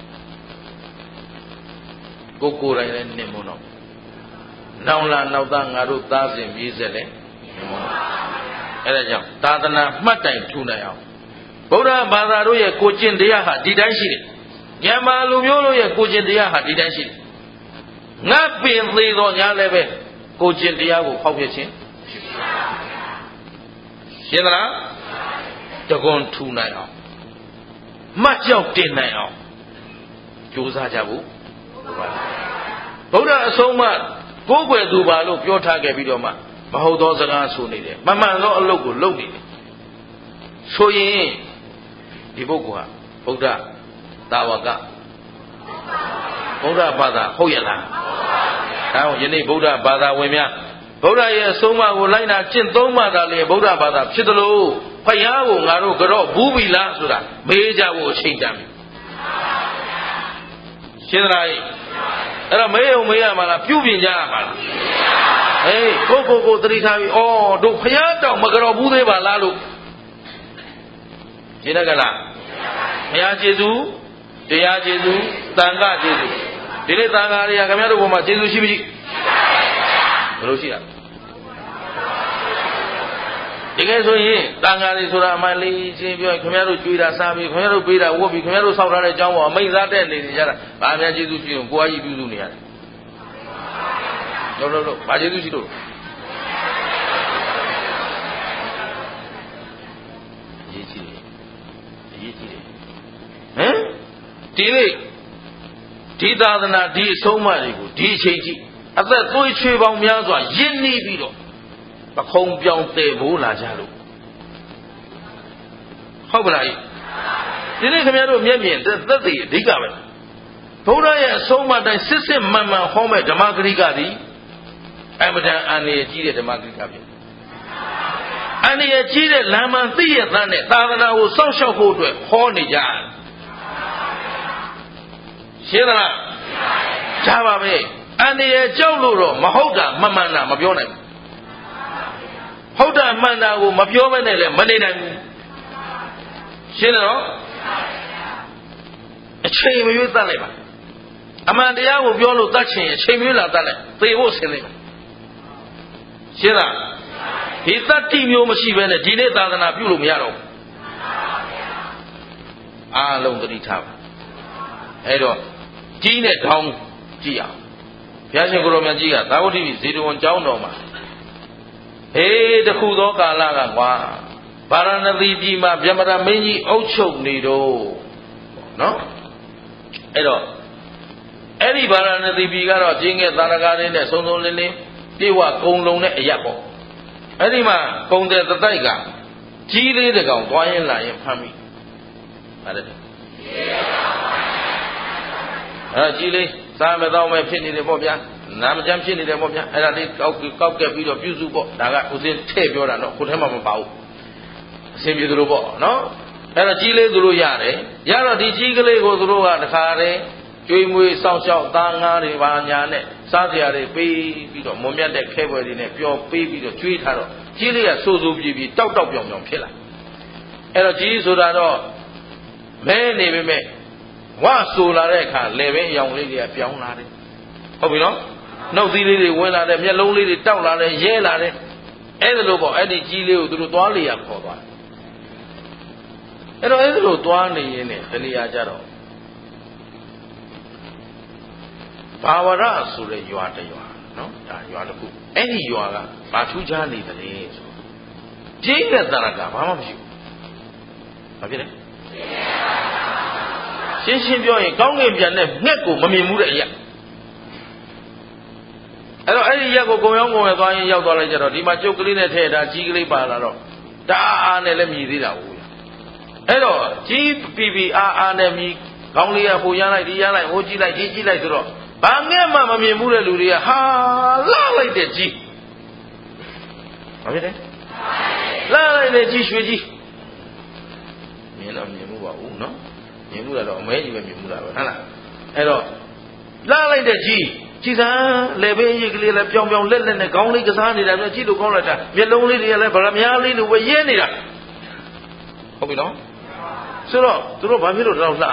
ကိုကိုယ်တိုင်လည်းနင်မွန်းတော့နောင်လာနောက်သားငါတို့သားစဉ်မြေးဆက်လည်းနင်မွန်းတော့အဲ့ဒါကြောင့်သာသနာမှတ်တိုင်ထူနိုင်အောင်ဗုဒ္ဓဘာသာတို့ရဲ့ကိုကျင့်တရားဟာဒီတိုင်းရှိတယ်မြန်မာလူမျိုးတို့ရဲ့ကိုကျင့်တရားဟာဒီတိုင်းရှိတယ်ငါပင်သေးတော်ညာလည်းပဲကိုကျင့်တရားကိုဖောက်ပြခြင်းရှင်းသလားတကွန်ထူနိုင်အောင်မှတ်ကြောက်တင်နိုင်အောင်ကြိုးစားကြဖို့ဗုဒ္ဓအဆုံးအမကိုယ်ွယ်သူပါလို့ပြောထားခဲ့ပြီးတော့မှမဟုတ်သောစကားဆိုနေတယ်မမှန်သောအလုပ်ကိုလုပ်နေတယ်ဆိုရင်ဒီပုဂ္ဂိုလ်ဟာဗုဒ္ဓသာဝကဗုဒ္ဓဘာသာဟုတ်ရလားဒါကြောင့်ယနေ့ဗုဒ္ဓဘာသာဝင်များဗုဒ္ဓရဲ့အဆုံးအမကိုလိုက်နာကျင့်သုံးမှသာလေဗုဒ္ဓဘာသာဖြစ်တယ်လို့ဖယားကိုငါတို့ကြော့ဘူးပြီလားဆိုတာမေးကြဖို့အချိန်တန်ပြီရှင်းသလားအဲ့တော့မေးအောင်မေးရမှာလားပြုပြင်ကြရမှာလားအေးကိုကိုကိုသတိထားပြီးဩတို့ဖယားတောင်မကြော့ဘူးသေးပါလားလို့ရှင်းတယ်ကလားဖယားကျေးဇူးတရားကျေးဇူးသံဃာကျေးဇူးဒီနေ့သံဃာတွေကခင်ဗျားတို့ဘုံမှာကျေးဇူးရှိမရှိဘယ်လိုရှိတာဟဒီကဲဆိုရင်တန်ဃာတွေဆိုတာအမှန်လေးချင်းပြောခင်ဗျားတို့ကြွေးတာစားပြီးခင်ဗျားတို့ပေးတာဝတ်ပြီးခင်ဗျားတို့ဆောက်ထားတဲ့အကြောင်းပေါ်အမိန့်သားတဲ့နေနေကြတာဘာများကျေးဇူးရှိလို့ကိုယ်ကြီးပြုစုနေရတယ်လို့လို့လို့ဘာကျေးဇူးရှိလို့ရေးကြည့်ရေးကြည့်ဟမ်ဒီလေဒီသာသနာဒီအဆုံးအမတွေကိုဒီအချိန်ကြီးအသက်သွေးချွေးပေါင်းများစွာရင်းနှီးပြီးတော့ပခုံးပြောင်းတည်ဖို့လာကြလို့ဟုတ်ပါလားဒီနေ့ခင်ဗျားတို့မျက်မြင်သက်သေအဓိကပဲဘုရားရဲ့အဆုံးအမတိုင်းစစ်စစ်မှန်မှန်ဟောမဲ့ဓမ္မဂရိကသည်အမတန်အန္တရာယ်ကြီးတဲ့ဓမ္မဂရိကဖြစ်အန္တရာယ်ကြီးတဲ့လမ်းမှန်သိရတဲ့နဲ့သာသနာကိုစောင့်ရှောက်ဖို့အတွက်ဟောနေကြတယ်ရှင်းသလားကြားပါပဲအန္တရာယ်ကြောက်လို့တော့မဟုတ်တာမမှန်တာမပြောနိုင်ဘူးဟုတ်တာမှန်တာကိုမပြောဘဲနဲ့လည်းမနေနိုင်ဘူးရှင်းတော့အချိန်မရွေးတတ်လိုက်ပါအမှန်တရားကိုပြောလို့တတ်ချင်အချိန်မရွေးလာတတ်လိုက်သေဖို့ဆင်းလိုက်ပါရှင်းလားဒီတတ္တိမျိုးမရှိဘဲနဲ့ဒီနေ့သာသနာပြုလို့မရတော့ဘူးအားလုံးသတိထားပါအဲ့တော့ကြီးနဲ့ထောင်းကြည့်အောင်ဘုရားရှင်ကိုရောမြတ်ကြီးကသာဝတိဇေတဝန်ကျောင်းတော်မှာဟေးတခုသောကာလကကွာဗာရာဏသီပြည်မှာဗျမရမင်းကြီးအုပ်ချုပ်နေတော့နော်အဲ့တော့အဲ့ဒီဗာရာဏသီပြည်ကတော့ကျင်းငယ်သာရကားလေးနဲ့စုံစုံလင်းလင်းပြေဝကုံလုံးနဲ့အရက်ပေါ့အဲ့ဒီမှာကုံတဲ့တတိုက်ကကြီးလေးတကောင်သွားရင်လာရင်ဖမ်းမိဟုတ်တယ်အဲ့ကြီးလေးစားမတော့မဲ့ဖြစ်နေတယ်ပေါ့ဗျာနာမကျမ်းဖြစ်နေတယ်ပေါ့ဗျာအဲ့ဒါလေးကောက်ကောက်ကက်ပြီးတော့ပြုစုပေါ့ဒါကဦးစင်းထည့်ပြောတာနော်ခုထဲမှာမပါဘူးအစင်ပြေသူတို့ပေါ့နော်အဲ့တော့ကြီးလေးသူတို့ရတယ်ရတော့ဒီကြီးကလေးကိုသူတို့ကတခါတည်းကျွေးမွေးစောင့်ရှောက်သားငါးတွေပါညာနဲ့စားစရာတွေပေးပြီးတော့မွန်မြတ်တဲ့ခဲပွဲတွေနဲ့ပျော်ပေးပြီးတော့ကျွေးထားတော့ကြီးလေးကစိုးစိုးပြေးပြေးတောက်တောက်ပြောင်ပြောင်ဖြစ်လာအဲ့တော့ကြီးဆိုတာတော့မဲနေပေမဲ့ဝါဆိုလာတဲ့အခါလေဘင်းအယောင်လေးတွေကပြောင်းလာတယ်ဟုတ်ပြီနော်နှုတ်သီးလေးတွေဝင်လာတယ်မျက်လုံးလေးတွေတောက်လာတယ်ရဲလာတယ်အဲ့ဒါလို့ပေါ့အဲ့ဒီကြီးလေးကိုသူတို့သွားလေရခေါ်သွားတယ်အဲ့တော့အဲ့ဒါလို့သွားနေရင်းနဲ့တဏှာကြတော့ဘာဝရဆိုတဲ့ရွာတရွာနော်ဒါရွာတစ်ခုအဲ့ဒီရွာကဘာထူးခြားနေတယ်ဆိုကျင်းတဲ့တရကဘာမှမရှိဘူးဘာဖြစ်လဲရှင်းရှင်းပြောရင်ကောင်းကင်ပြန်တဲ့ငှက်ကိုမမြင်ဘူးတဲ့အရာအဲ့တော့အဲ့ဒီရက်ကိုကုံရောင်းကုံရသွားရင်ရောက်သွားလိုက်ကြတော့ဒီမှာကျုပ်ကလေးနဲ့ထည့်တာကြီးကလေးပါလာတော့တအားအားနဲ့လည်းမြည်သေးတာဟုတ်အဲ့တော့ကြီးပီပီအားအားနဲ့မြည်ကောင်းလေးကဟိုရမ်းလိုက်ဒီရမ်းလိုက်ဟိုကြည့်လိုက်ဒီကြည့်လိုက်ဆိုတော့ဘာငှက်မှမမြင်ဘူးတဲ့လူတွေကဟာလာလိုက်တဲ့ကြီးဘာဖြစ်လဲလာလိုက်တဲ့ကြီးရွှေကြီးမြင်တော့မြင်မှုပါဘူးနော်မြင်မှုတော့အမဲကြီးပဲမြင်မှုတာပဲဟုတ်လားအဲ့တော့လာလိုက်တဲ့ကြီးကြည်စမ်းလေဘေးကြီးကလေးလည်းပြောင်ပြောင်လက်လက်နဲ့ခေါင်းလေးကစားနေတာမျိုးကြည့်လို့ကောင်းလိုက်တာမျက်လုံးလေးတွေကလည်းဗလာမယားလေးလိုပဲရင်းနေတာဟုတ်ပြီနော်ဆိုတော့သူတို့ဘာဖြစ်လို့တော့လှ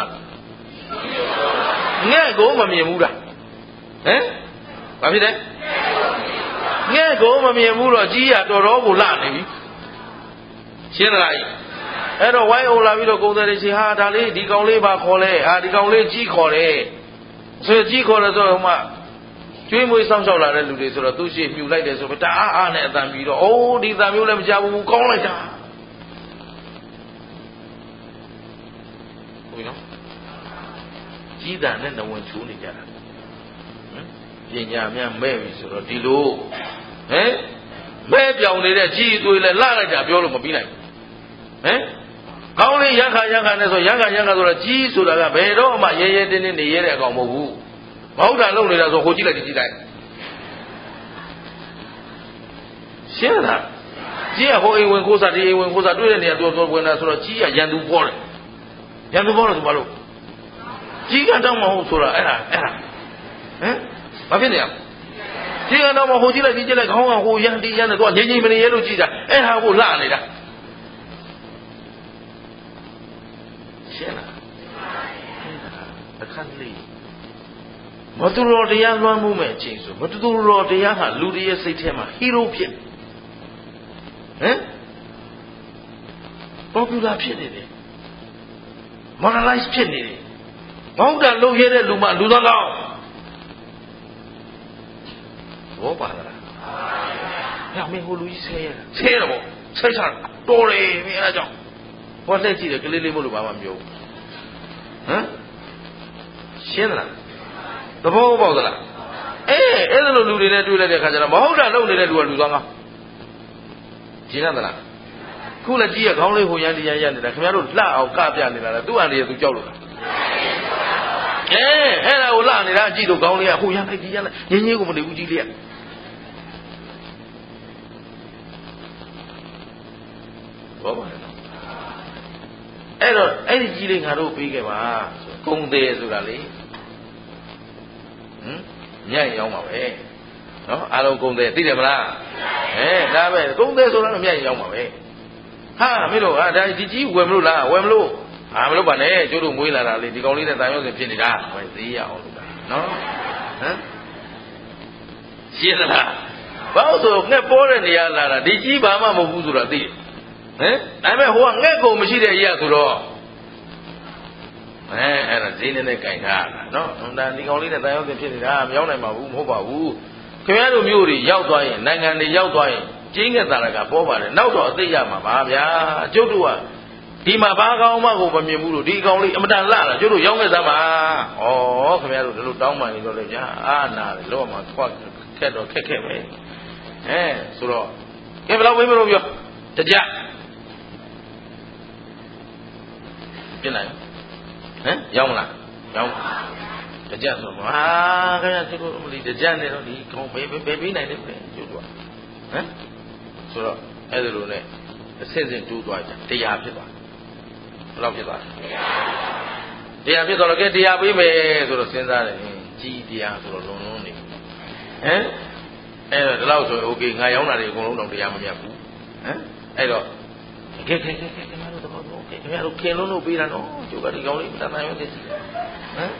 ငှက်ကိုမမြင်ဘူးလားဟမ်ဘာဖြစ်လဲငှက်ကိုမမြင်ဘူးတော့ကြီးရတော်တော်ကိုလှနေပြီရှင်းသလားအဲ့တော့ဝိုင်းအောင်လာပြီးတော့ကုံတယ်ရှင်ဟာဒါလေးဒီကောင်လေးပါခေါ်လဲဟာဒီကောင်လေးကြီးခေါ်တယ်ဆိုကြီးခေါ်တယ်ဆိုတော့ဟိုမှာကျွေးမွေးစောင့်ရှောက်လာတဲ့လူတွေဆိုတော့သူ့ရှိမြူလိုက်တယ်ဆိုတော့တအားအားနဲ့အတန်ပြီးတော့အိုးဒီတန်မျိုးလည်းမကြဘူးကောင်းလိုက်တာဟုတ်နော်ကြီးတန်နဲ့နဝင်ချိုးနေကြတာဟင်ပညာများမဲ့ပြီဆိုတော့ဒီလိုဟမ်မဲ့ပြောင်နေတဲ့ကြီးအသွေးလဲလှလိုက်တာပြောလို့မပြီးနိုင်ဟမ်ကောင်းလေးရခါရခါနဲ့ဆိုရခါရခါဆိုတော့ကြီးဆိုတာကဘယ်တော့မှရဲရဲတင်းတင်းနေရတဲ့အကောင်မဟုတ်ဘူးမဟုတ်တာလုပ်နေတာဆိုဟိုကြည့်လိုက်ကြည့်လိုက်ရှင်းလားကြီးကဟိုအိမ်ဝင်ခိုးစားဒီအိမ်ဝင်ခိုးစားတွေ့တဲ့နေရာသူတော်ဝင်တာဆိုတော့ကြီးကရန်သူပေါ်တယ်ရန်သူပေါ်လို့သူဘာလို့ကြီးကတော့မဟုတ်ဆိုတာအဲ့ဒါအဲ့ဒါဟမ်ဘာဖြစ်နေရကြီးကတော့မဟုတ်ကြည့်လိုက်ကြည့်လိုက်ခေါင်းကဟိုရန်တီရန်နဲ့သူကငြိမ်ငြိမ်မနေရလို့ကြည့်တာအဲ့ဟာကိုလှနေတာရှင်းလားအခက်လေးမတူတော်တရားလွှမ်းမှုမဲ့အချိန်ဆိုမတူတော်တရားဟာလူတွေရဲ့စိတ်ထဲမှာဟီးရိုးဖြစ်ဟမ် popular ဖြစ်နေတယ် moralize ဖြစ်နေတယ်မဟုတ်တာလုပ်ရတဲ့လူမှလူသားကောင်းဘောပါလားညမင်းဟိုလူကြီးဆဲရဆဲတော့ဆဲချတော်တယ်မင်းအဲ့ဒါကြောင့်ဟောလက်ကြည့်တယ်ကလေးလေးမို့လို့ဘာမှမပြောဘူးဟမ်ရှင်းလားသဘောပေါက်သလားအေးအဲ့လိုလူတွေနဲ့တွေ့လိုက်တဲ့အခါကျတော့မဟုတ်တာလုပ်နေတဲ့လူကလူသားကောင်းရှင်းသလားခုလည်းကြည့်ရခေါင်းလေးဟိုရန်တရားရနေတာခင်ဗျားတို့လှအောင်ကပြနေတာလေသူ့အန်လေးကသူကြောက်လို့အဲအဲ့ဒါကိုလှနေတာကြည့်လို့ခေါင်းလေးကဟိုရန်လိုက်ကြည့်ရလိုက်ငင်းငင်းကိုမနေဘူးကြည့်လေးဘောပါလားအဲ့တော့အဲ့ဒီကြီးလေးငါတို့ပြီးခဲ့ပါကုံသေးဆိုတာလေဟမ်ညံ့ရောက်ပါပဲနော်အားလုံးကုံသေးသိတယ်မလားအဲဒါပဲကုံသေးဆိုတာတော့ညံ့ရောက်ပါပဲဟာမင်းတို့ဟာဒါဒီကြီးဝယ်မလို့လားဝယ်မလို့ဟာမလို့ပါနဲ့ကျိုးတို့မွေးလာတာလေဒီကောင်လေးနဲ့တန်ရုံးစင်ဖြစ်နေတာဟဲ့သေးရအောင်လို့နော်ဟမ်ရှင်းလားဘာလို့ဆိုငှက်ပေါ်တဲ့နေရာလာတာဒီကြီးဘာမှမဟုတ်ဘူးဆိုတာသိတယ်ဟမ်ဒါပေမဲ့ဟိုကငှက်ကုန်မရှိတဲ့ကြီးရဆိုတော့အဲအဲ့ဒါဈေးနဲ့နဲ့ကြိုင်ထားတာနော်ဟိုဒါဒီကောင်လေးနဲ့တန်ရုံးစင်ဖြစ်နေတာမရောက်နိုင်ပါဘူးမဟုတ်ပါဘူးခင်ဗျားတို့မျိုးတွေရောက်သွားရင်နိုင်ငံတွေရောက်သွားရင်ကျင်းကတာကပေါ်ပါတယ်နောက်တော့အသိရမှာပါဗျာကျုပ်တို့ကဒီမှာဘာကောင်းမှကိုမမြင်ဘူးလို့ဒီအကောင်လေးအမတန်လှတာကျုပ်တို့ရောက်ခဲ့သမှာဩခင်ဗျားတို့ဒီလိုတောင်းပန်နေတော့လေဗျာအာနာတယ်လောမှာခွက်ခက်တော့ခက်ခက်ပဲအဲဆိုတော့ကဲဘယ်လောက်ဝိမလို့ပြောတကြပြင်လိုက်ဟမ်ရောက်မလားရောက်တကြဆိုတော့ဟာခင်ဗျားကျုပ်တို့အမလီတကြနဲ့တော့ဒီကောင်ဘယ်ဘယ်ပြီးနိုင်တယ်ပဲကျုပ်တို့ဟမ်ဆိုတော့အဲ့ဒါလိုနဲ့အစစ်စစ်တူးသွားကြတရားဖြစ်သွားဘယ်လောက်ဖြစ်သွားတရားဖြစ်သွားတော့ကဲတရားပြီးမယ်ဆိုတော့စဉ်းစားတယ်ကြီးတရားဆိုတော့လုံလုံနေဟမ်အဲ့တော့ဒီလောက်ဆိုโอเคငါရောက်လာတယ်အကုန်လုံးတော့တရားမမြတ်ဘူးဟမ်အဲ့တော့ကဲကဲကဲခင်ဗျားတို့တော့โอเคခင်ဗျားတို့ခင်လုံးလို့ပြီးတာနော်ကျုပ်ကဒီကောင်းလေးမတန်နိုင်ဘူးသိစီဟမ်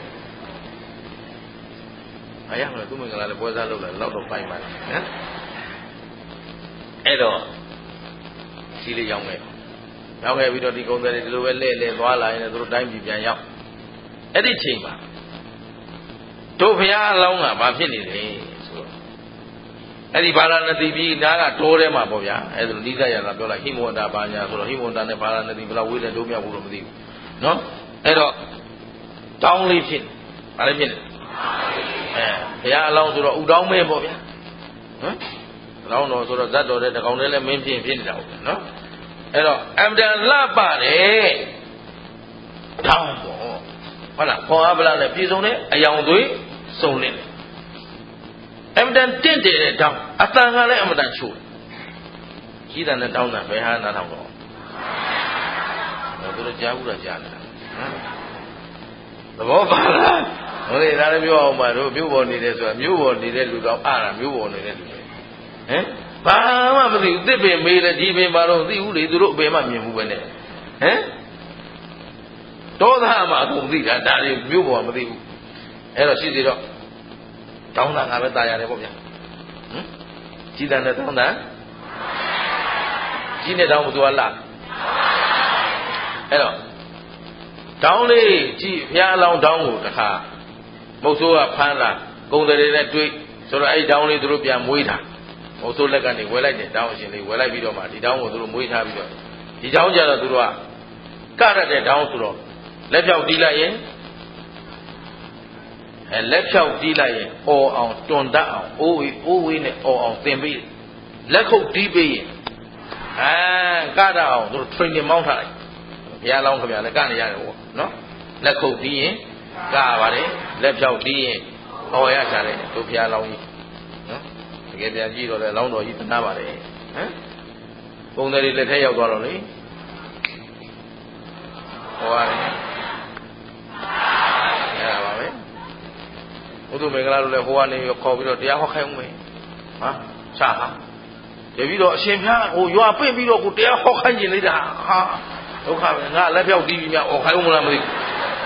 အရာမလို့သူမင်္ဂလာလည်းပွဲစားလုပ်လာလောက်တော့ပိုင်ပါဟမ်အဲ့တော့ကြီးလေးရောက်မယ်ရောက်ခဲ့ပြီးတော့ဒီကုန်းတွေဒီလိုပဲလဲလဲသွားလာရင်လည်းသူတို့တိုင်းပြည်ပြန်ရောက်အဲ့ဒီချိန်မှာတို့ဘုရားအလောင်းကဘာဖြစ်နေလဲဆိုတော့အဲ့ဒီဗာရာဏသီပြည်နားကတိုးထဲမှာပေါ့ဗျာအဲ့ဒါနိစ္စရတာပြောလိုက်ဟိမဝန္တာပါညာဆိုတော့ဟိမဝန္တာနဲ့ဗာရာဏသီဘယ်လောက်ဝေးတယ်တို့မြောက်ဘူးလို့မသိဘူးနော်အဲ့တော့တောင်းလေးဖြစ်ဘာလဲဖြစ်လဲအဲဘုရားအလောင်းဆိုတော့ဥတောင်းမဲပေါ့ဗျာဟမ်လောင်းတော်ဆိုတော့ဇတ်တော်တဲ့တကောင်တည်းလည်းမင်းဖြစ်ဖြစ်နေတာဟုတ်နော်အဲ့တော့အမတန်လှပါတယ်တောင်းပေါ့ဟုတ်လားခေါ်အပ်ပလားနဲ့ပြည်စုံတဲ့အယောင်သွေးစုံလင်းတယ်အမတန်တင့်တယ်တဲ့တောင်းအတန်ကလည်းအမတန်ချိုးကြီးတယ်နဲ့တောင်းတာဘယ်ဟာနားထောင်တော့သူတို့ကြားဘူးလားကြားနေတာသဘောပါလားဟိုလေဒါလည်းပြောအောင်ပါတို့မြို့ပေါ်နေတယ်ဆိုတာမြို့ပေါ်နေတဲ့လူတော့အားတာမြို့ပေါ်နေတဲ့လူဟမ်ဘာမှမသိဘူးတစ်ပင်မေးတယ်ဒီပင်ဘာလို့သိဘူးလေသူတို့အပင်မှမြင်ဘူးပဲနဲ့ဟမ်တောသားမှအကုန်သိတာဒါတွေမြို့ပေါ်ကမသိဘူးအဲ့တော့ရှိသေးတော့တောင်းတာငါပဲตายရတယ်ပေါ့ဗျာဟမ်ကြီးတယ်နဲ့တောင်းတာကြီးနဲ့တောင်းဘသူကလာအဲ့တော့တောင်းလေးကြည့်ဘုရားအလောင်းတောင်းကိုတခါမုတ်ဆိုးကဖမ်းလာကုံတယ်နဲ့တွေ့ဆိုတော့အဲ့တောင်းလေးသူတို့ပြန်မွေးတာမုတ်ဆိုးလက်ကနေဝယ်လိုက်တယ်တောင်းရှင်လေးဝယ်လိုက်ပြီးတော့မှဒီတောင်းကိုသူတို့မွေးထားပြီးတော့ဒီတောင်းကြတော့သူတို့ကကရတဲ့တောင်းဆိုတော့လက်ဖြောက်တီးလိုက်ရင်အဲလက်ဖြောက်တီးလိုက်ရင်အော်အောင်တွန်တတ်အောင်အိုးဝေးအိုးဝေးနဲ့အော်အောင်သင်ပေးလက်ခုပ်တီးပေးရင်အဲကရအောင်သူတို့ training မောင်းထားလိုက်ဘုရားလောင်းခင်ဗျာလည်းကနေရတယ်ပေါ့နော်လက်ခုပ်တီးရင်ကပါတယ်လက်ဖြောက်တီးရင်အော်ရချတယ်တို့ဘုရားလောင်းကြီးနော်တကယ်ပြန်ကြည့်တော့လေလောင်းတော်ကြီးသနာပါတယ်ဟမ်ပုံစံတွေလက်ထဲရောက်သွားတော့လေဟောရတယ်အဲ့ဒါပါပဲဘုသူမင်္ဂလာတို့လည်းဟိုကနေခေါ်ပြီးတော့တရားဟောခိုင်းဦးမယ်ဟာချာဟာတပြီးတော့အရှင်ဘုရားဟိုရွာပင့်ပြီးတော့ကိုတရားဟောခိုင်းခြင်းလိုက်တာဟာဒုက္ခပဲငါလက်ဖြောက်တီးပြီးမြအော်ခိုင်းဦးမလားမသိဘူး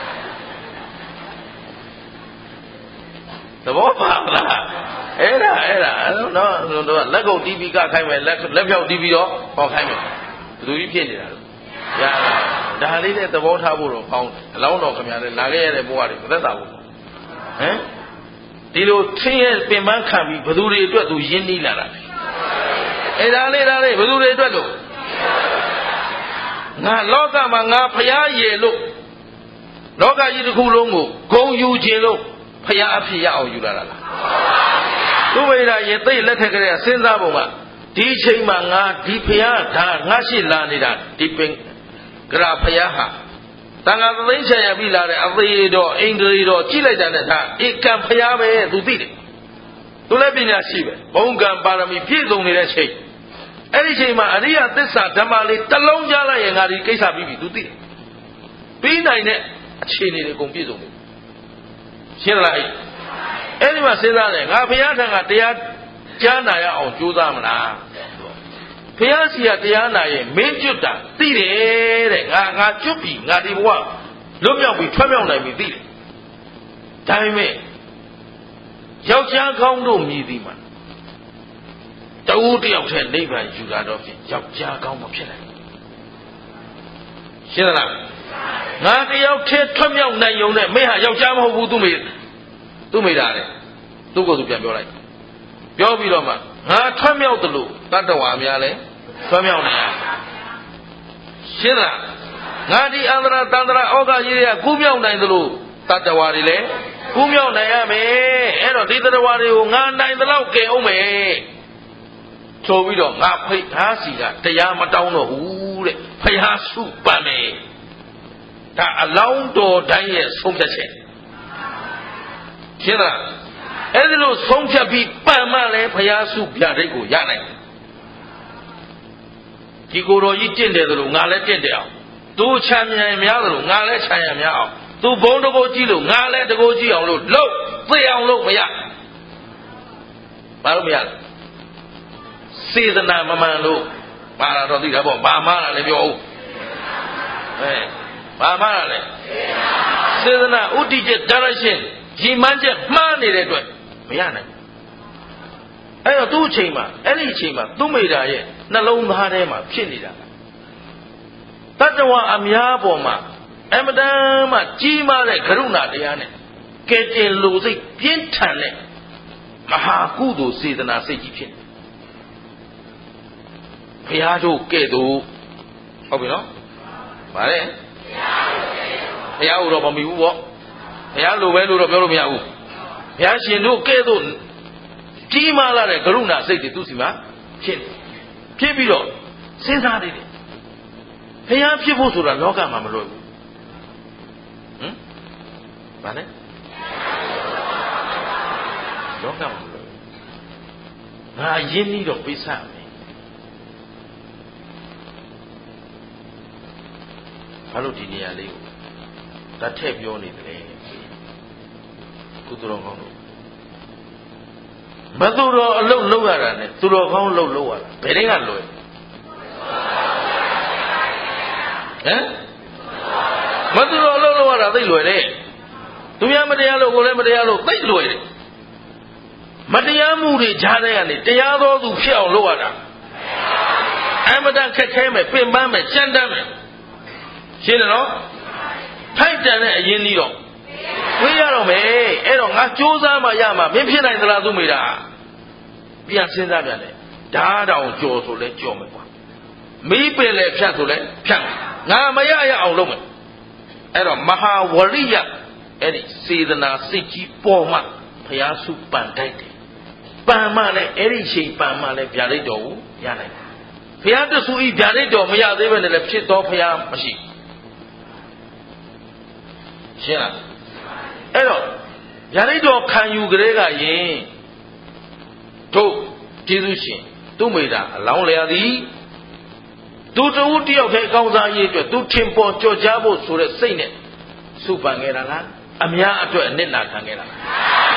သဘောပါလားအဲ့ဒါအဲ့ဒါနော်တော့လက်ကုပ်တီးပြီးကခိုင်းမယ်လက်လက်ဖြောက်တီးပြီးတော့ဟောခိုင်းမယ်ဘယ်သူကြီးဖြစ်နေတာလဲရဒါလေးနဲ့သဘောထားဖို့တော့ကောင်းတယ်အလောင်းတော်ခင်ဗျာလည်းလာခဲ့ရတဲ့ဘဝတွေမသက်သာဘူးဟမ်ဒီလိုထင်းရဲ့ပင်ပန်းခံပြီးဘသူတွေအတွက်သူရင်းနှီးလာတာအဲ့ဒါလေးဒါလေးဘသူတွေအတွက်လို့ငါလောကမှာငါဖျားရည်လို့လောကကြီးတစ်ခုလုံးကိုဂုံယူခြင်းလို့ဖျားအဖြစ်ရအောင်ယူလာတာလားသူဝိဒါရေသိလက်ထက်ကလေးစဉ်းစားပုံကဒီချိန်မှာငါဒီဖျားဒါငါရှိလာနေတာဒီပင်ကရာဖျားဟာတန်ခါသသိန်းချရပြီလာတဲ့အသေးတော်အိန္ဒြေတော်ကြည့်လိုက်တာနဲ့ဒါဧကံဖျားပဲသူသိတယ်သူလည်းပညာရှိပဲဘုံကံပါရမီပြည့်စုံနေတဲ့ချိန်အဲ့ဒီချိန်မှာအရိယသစ္စာဓမ္မလေးတစ်လုံးကြားလိုက်ရင်ငါဒီကိစ္စပြီးပြီသူသိတယ်ပြီးနိုင်တဲ့အခြေအနေတွေအကုန်ပြည့်စုံတယ်ရှင်းလားအဲ့ဒီမှာစဉ်းစားတယ်ငါဘုရားထံကတရားကြားနာရအောင်ကြိုးစားမလားဘုရားစီကတရားနာရင်မင်းကျွတ်တာသိတယ်တဲ့ငါငါကျွတ်ပြီငါဒီဘဝလွတ်မြောက်ပြီထွက်မြောက်နိုင်ပြီသိတယ်ဒါပေမဲ့ယောက်ျားကောင်းတို့မြည်သည်မှာတူတယောက်ထဲနိဗ္ဗာန်ယူတာတော့ဖြင့်ယောက်ျားကောင်းမဖြစ်နိုင်ရှင်းလားငါတယောက်ထဲထွက်မြောက်နိုင်ုံနဲ့မင်းဟာယောက်ျားမဟုတ်ဘူးသူမေသူမေတာတဲ့သူ့ကိုယ်သူပြန်ပြောလိုက်ပြောပြီးတော့မှငါထွက်မြောက်တယ်လို့တတ္တဝါများလဲထွက်မြောက်နိုင်ရရှင်းလားငါဒီအန္တရာတန္တရာဩဃကြီးတွေကကူးမြောက်နိုင်တယ်လို့တတ္တဝါတွေလဲကူးမြောက်နိုင်ရမယ်အဲ့တော့ဒီတတ္တဝါတွေကိုငါနိုင်တယ်လို့ကဲအောင်မယ်ဆိုပြီးတော့ငါဖိတ်သားစီကတရားမတောင်းတော့ဘူးတဲ့ဖျားစုပန်မယ်ဒါအလောင်းတော်တိုင်းရဲ့ဆုံးဖြတ်ချက်ရှင်းလားအဲ့ဒီလိုဆုံးဖြတ်ပြီးပန်မှလည်းဖျားစုပြဒိတ်ကိုရနိုင်တယ်ဒီကိုယ်တော်ကြီးတင့်တယ်လို့ငါလည်းတင့်တယ်အောင်သူချမ်းမြေများတယ်လို့ငါလည်းချမ်းရများအောင်သူဘုံတကိုကြီးလို့ငါလည်းတကိုကြီးအောင်လို့လှုပ်သိအောင်လို့မရဘာလို့မရလဲစေတနာမမှန်လို့ပါလာတော့သိတာပေါ့ဘာမှလာလဲပြောဦးအဲဘာမှလာလဲစေတနာဥတီချက် direction ဒီမှန်းချက်မှားနေတဲ့အတွက်မရနိုင်အဲ့တော့သူ့အချိန်မှာအဲ့ဒီအချိန်မှာသူ့မိတာရဲ့နှလုံးသားထဲမှာဖြစ်နေတာတတ္တဝါအများပေါ်မှာအမတန်မှကြီးမားတဲ့ကရုဏာတရားနဲ့ကဲတင်လိုစိတ်ပြင်းထန်တဲ့မဟာကုသိုလ်စေတနာစိတ်ကြီးဖြစ်နေဘုရားတို့ကဲ့သို့ဟုတ်ပြီနော်ဗါလဲဘုရားတို့တော့မမီဘူးပေါ့ဘုရားလိုပဲလို့တော့ပြောလို့မရဘူးဘုရားရှင်တို့ကဲ့သို့ကြီးမားလာတဲ့ကရုဏာစိတ်တွေသူ့စီမှာဖြစ်နေဖြစ်ပြီးတော့စဉ်းစားနေတယ်ဘုရားဖြစ်ဖို့ဆိုတာလောကမှာမလွယ်ဘူးဟမ်ဗါလဲလောကမှာမလွယ်ဘူးငါရင်းနှီးတော့ပိဿမယ်ဘာလို့ဒီနေရာလေးကိုတတ်ထည့်ပြောနေတယ်ကုသိုလ်ကောင်းလို့မသူတော်အလုပ်လုပ်ရတာနဲ့သူတော်ကောင်းလုပ်လုပ်ရတာဘယ်တည်းကလွယ်ဟမ်မသူတော်အလုပ်လုပ်ရတာသိလွယ်တယ်သူများမတရားလို့ကိုယ်လည်းမတရားလို့သိလွယ်တယ်မတရားမှုတွေကြားတဲ့ကနေတရားတော်သူဖြစ်အောင်လုပ်ရတာအမတန်ခက်ခဲမယ်ပင်ပန်းမယ်ကြမ်းတမ်းမယ်ရှင်းတယ်နော်ထိုက်တန်တဲ့အရင်ကြီးတော့ဝေးရတော့မယ်အဲ့တော့ငါစူးစမ်းမှရမှာမင်းဖြစ်နိုင်သလားသူမိတာပြန်စဉ်းစားပြန်တယ်ဓာတ်တောင်ကြော်ဆိုလဲကြော်မယ်ကွာမီးပင်လဲဖြတ်ဆိုလဲဖြတ်မယ်ငါမရရအောင်လုပ်မယ်အဲ့တော့မဟာဝရိယအဲ့ဒီစေတနာစိတ်ကြီးပေါ်မှဘုရားစုပန်တိုက်တယ်ပန်မှလည်းအဲ့ဒီချိန်ပန်မှလည်းဗျာဒိတ်တော်ကိုရနိုင်တယ်ဘုရားတဆူဤဗျာဒိတ်တော်မရသေးပဲနဲ့လည်းဖြစ်တော်ဘုရားမရှိရှင်းလားအဲ့တော့ဗျာဒိတ်တော်ခံယူကြတဲ့ကယင်တို့ကျေးဇူးရှင်သူ့မိတာအလောင်းလျာသည်သူတူတယောက်တည်းအကောင်းစားရေးအတွက်သူထင်ပေါ်ကြော်ကြားဖို့ဆိုတဲ့စိတ်နဲ့စုပန်ခဲ့တာလားအများအတွက်အနစ်နာခံခဲ့တာလား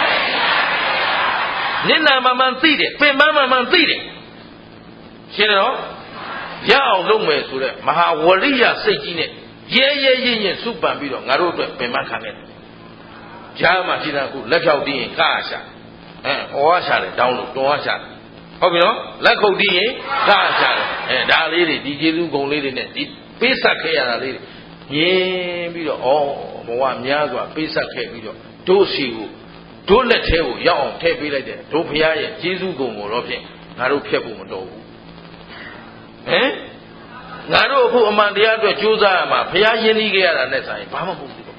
နစ်နာမှမှန်သိတယ်ပင်ပန်းမှမှန်သိတယ်ရှင်းတယ်နော်ရအောင်လုပ်မယ်ဆိုတဲ့မဟာဝရိယစိတ်ကြီးနဲ့ရဲရဲရင်ရင်စုပန်ပြီးတော့ငါတို့အတွက်ပင်ပန်းခံခဲ့တယ်ကြားမှာရှိတာခုလက်ဖြောက်တည်ရင်ကားရှာအဲဩဝါရှာတယ်တောင်းလို့တော်ဝါရှာတယ်ဟုတ်ပြီနော်လက်ခုပ်တည်ရင်ကားရှာတယ်အဲဒါလေးတွေဒီကျေးဇူးဂုံလေးတွေနဲ့ဒီပေးဆက်ခဲ့ရတာလေးမြင်ပြီးတော့ဩဘဝများစွာပေးဆက်ခဲ့ပြီးတော့တို့စီကိုတို့လက်ထဲကိုရောက်အောင်ထည့်ပေးလိုက်တယ်တို့ဘုရားရဲ့ကျေးဇူးကုန်ကိုတော့ဖြင့်ငါတို့ဖျက်ဖို့မတော်ဘူးဟမ်ငါတို့အခုအမှန်တရားအတွက်ကြိုးစားရမှာဘုရားယဉ်ဤခဲ့ရတာနဲ့ဆိုင်ဘာမှမဟုတ်ဘူး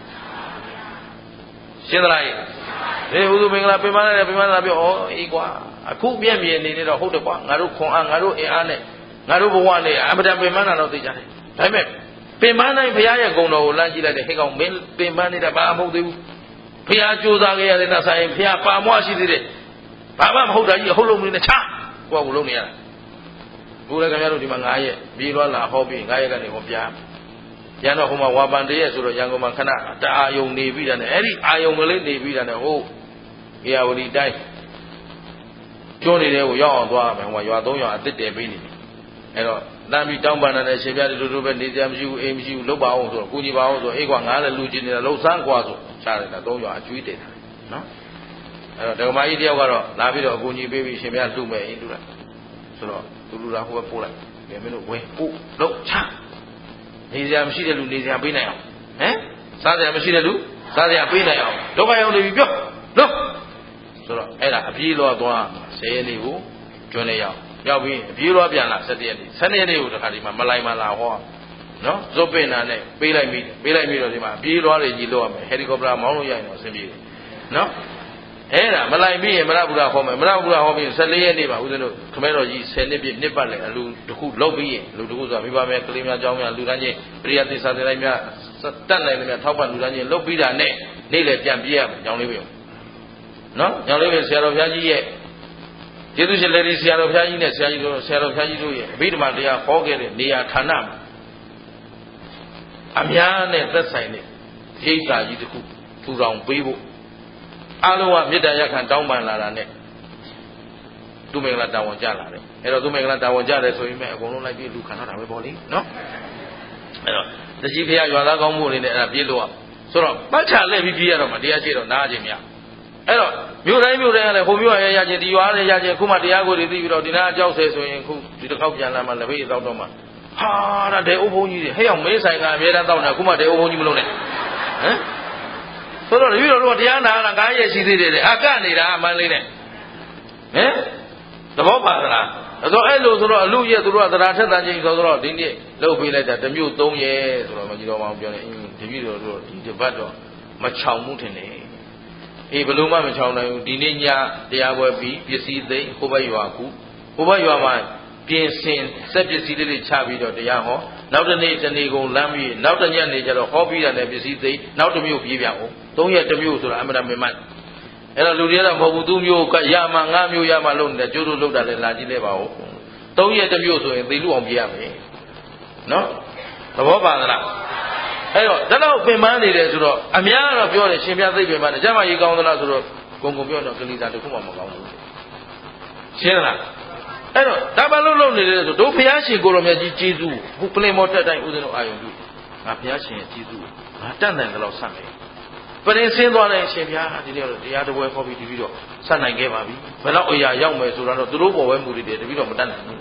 ရှင်းသလားဟေးဥဒုမင်္ဂလာပြင်မလာတယ်ပြင်မလာပြောဩအေးကွာအခုပြည့်မြင်နေနေတော့ဟုတ်တယ်ကွာငါတို့ခွန်အားငါတို့အင်အားနဲ့ငါတို့ဘဝနဲ့အမတန်ပြင်မလာတော့သိကြတယ်ဒါပေမဲ့ပင်ပန်းတိုင်းဘုရားရဲ့ဂုဏ်တော်ကိုလမ်းကြည့်လိုက်တဲ့ဟဲ့ကောင်မင်းပင်ပန်းနေတာဘာမှမဟုတ်သေးဘူးဘုရားကြိုးစားခဲ့ရတဲ့နှဆိုင်ဘုရားပါမွားရှိသေးတယ်ဘာမှမဟုတ်တာကြီးဟုတ်လို့မင်းနဲ့ချကိုယ့်ကိုလုံးနေရတာဘူးလည်းခင်ဗျားတို့ဒီမှာငါးရက်ပြေးလွှားလာဟောပြီးငါးရက်ကနေဟောပြပြန်တော့ဟိုမှာဝါပန်တရက်ဆိုတော့ရန်ကုန်မှာခဏတအာယုံနေပြီးတာနဲ့အဲ့ဒီအာယုံကလေးနေပြီးတာနဲ့ဟိုဧရာဝတီတိုင်းကျွန်းနေတဲ့ကိုရောက်အောင်သွားမယ်ဟိုမှာရွာသုံးရွာအစ်စ်တယ်ပေးနေပြီအဲ့တော့တမ်းပြီးတောင်းပန်တဲ့ရှင်ပြတဲ့လူတို့ပဲနေကြမရှိဘူးအိမ်မရှိဘူးလုတ်ပါအောင်ဆိုတော့ကိုကြီးပါအောင်ဆိုအေးကွာငါလည်းလူချင်းနေတာလှုပ်ဆန်းကွာဆိုချရတယ်တာသုံးရွာအကျွေးတယ်နော်အဲ့တော့ဒကမာကြီးတယောက်ကတော့လာပြီးတော့အကူကြီးပေးပြီးရှင်ပြလှုပ်မယ်အင်းလူလားဆိုတော့သူလူလားဟိုပဲပို့လိုက်ပြန်မင်းတို့ဝဲပို့လုတ်ချနေစရာမရှိတဲ့လူနေစရာပေးနိုင်အောင်ဟမ်စားစရာမရှိတဲ့လူစားစရာပေးနိုင်အောင်ဒုက္ခရောက်နေပြီပြောလို့ဆိုတော့အဲ့ဒါအပြေးလွှားသွားဆယ်ရက်နေကိုကျွန်းနေရောက်ရောက်ပြီးအပြေးလွှားပြန်လာဆယ်ရက်နေဆယ်ရက်နေကိုတခါဒီမှာမလိုက်မလာဟောနော်ဇွတ်ပင်နာနဲ့ပေးလိုက်ပြီပေးလိုက်ပြီတော့ဒီမှာအပြေးလွှားတွေကြီးလို့ရမယ်ဟယ်လီကော်ပတာမောင်းလို့ရရင်တော့အဆင်ပြေတယ်နော်အဲ့ဒါမလိုက်ပြီးရင်မရဘူးလားဟောမယ်မရဘူးလားဟောပြီးဆယ်ရက်နေပါဦးဇင်းတို့ခမဲတော်ကြီးဆယ်နှစ်ပြည့်နှစ်ပတ်လဲအလူတစ်ခုလောက်ပြီးရင်လူတစ်ခုဆိုတာမိဘမဲကလေးများကြောင်းများလူတန်းချင်းပရိယသိစာတွေတိုင်းများတတ်နိုင်တယ်များထောက်ပံ့လူတန်းချင်းလုတ်ပြီးတာနဲ့နေ့လေပြန်ပြေးရမယ်ညောင်လေးပဲနော်ညောင်လေးပဲဆရာတော်ဘုရားကြီးရဲ့ကျေးဇူးရှင်လေးဆရာတော်ဘုရားကြီးနဲ့ဆရာကြီးတို့ဆရာတော်ဘုရားကြီးတို့ရဲ့အဘိဓမ္မာတရားဟောခဲ့တဲ့နေရာဌာနမှာအများနဲ့သက်ဆိုင်တဲ့ဒိဋ္ဌာကြီးတစ်ခုထူထောင်ပေးဖို့အားလုံးကမေတ္တာရက်ခံတောင်းပန်လာတာနဲ့သူမင်္ဂလာတာဝန်ကြလာတယ်အဲ့တော့သူမင်္ဂလာတာဝန်ကြတယ်ဆိုရင်မဲ့အကုန်လုံးလိုက်ပြီးလူခံတော့တာပဲပေါ့လေနော်အဲ့တော့တရှိဖះရွာသားကောင်းမှုအနေနဲ့အဲ့ဒါပြေးလို့อ่ะဆိုတော့ပတ်ချလဲပြီးပြေးရတော့မှတရားရှိတော့နားခြင်းမရအဲ့တော့မြို့တိုင်းမြို့တိုင်းကလည်းဟိုမြို့ရရချင်းဒီရွာရရချင်းခုမှတရားကိုတွေသိပြီးတော့ဒီနားအကြောက်ဆဲဆိုရင်ခုဒီတစ်ခေါက်ပြန်လာမှလက်ဖေးတောက်တော့မှဟာဒါတဲဥဘုံကြီးတွေဟဲ့အောင်မေးဆိုင်ကအများတန်းတောက်နေခုမှတဲဥဘုံကြီးမလုံးနဲ့ဟမ်ဆိုတော့တပည့်တော်တို့ကတရားနာတာငါးရက်ရှိသေးတယ်အကနေတာအမှန်လေးနဲ့ဟမ်သဘောပါသလားအဲ့တော့အဲ့လိုဆိုတော့အလူရက်သူတို့ကသဒ္ဓါထက်တန်ချင်းဆိုတော့ဒီနေ့လှုပ်ပေးလိုက်တာတစ်မျိုးသုံးရက်ဆိုတော့မကြီးတော်မောင်ပြောနေအင်းတပည့်တော်တို့ဒီတပတ်တော့မချောင်မှုထင်တယ်အေးဘလို့မှမချောင်နိုင်ဘူးဒီနေ့ညတရားပွဲပြီးပစ္စည်းသိဟိုဘက်ရွာကူဟိုဘက်ရွာမှာပြင်ဆင်စက်ပစ္စည်းလေးတွေချပြီးတော့တရားဟောနောက်တစ်နေ့တနေ့ကုန်လမ်းပြီးနောက်တစ်ညနေကျတော့ဟောပြီးတာနဲ့ပစ္စည်းသိနောက်တစ်မျိုးပြေးပြအောင်သုံးရက်တစ်မျိုးဆိုတာအမှန်တမ်းမမှန်အဲ့တော့လူတွေကတော့မဟုတ်ဘူးသူမျိုးကရမှာငါမျိုးရမှာလို့နေတယ်ကျိုးတို့လောက်တာလည်းလာကြည့်လဲပါဦးသုံးရက်တစ်မျိုးဆိုရင်သေလူအောင်ပြေးရမယ်နော်သဘောပါသလားအဲ့တော့ဒါတော့ပင်ပန်းနေတယ်ဆိုတော့အများကတော့ပြောတယ်ရှင်ပြသိပင်ပန်းတယ်ကျမကြီးကောင်းသလားဆိုတော့ဂုံဂုံပြောတော့ကလေးသားတစ်ခုမှမကောင်းဘူးရှင်းလားအဲ့တော့ဒါဘာလို့လုပ်နေလဲဆိုတို့ဘုရားရှင်ကိုရောမြတ်ကြီးကျေးဇူးဟိုပလင်မော်တက်တိုင်းဦးဇင်းတို့အာယုံပြုငါဘုရားရှင်ရဲ့ကျေးဇူးငါတတ်နိုင်တယ်လို့ဆက်မယ်ပရင်ဆင်းသွားတဲ့အရှင်ဘုရားဒီနေ့တော့တရားတော်ပွဲခေါ်ပြီးတပြီးတော့ဆက်နိုင်ခဲ့ပါပြီဘယ်တော့အရာရောက်မယ်ဆိုတော့သူတို့ပေါ်ဝဲမှုတွေတပြီးတော့မတတ်နိုင်ဘူး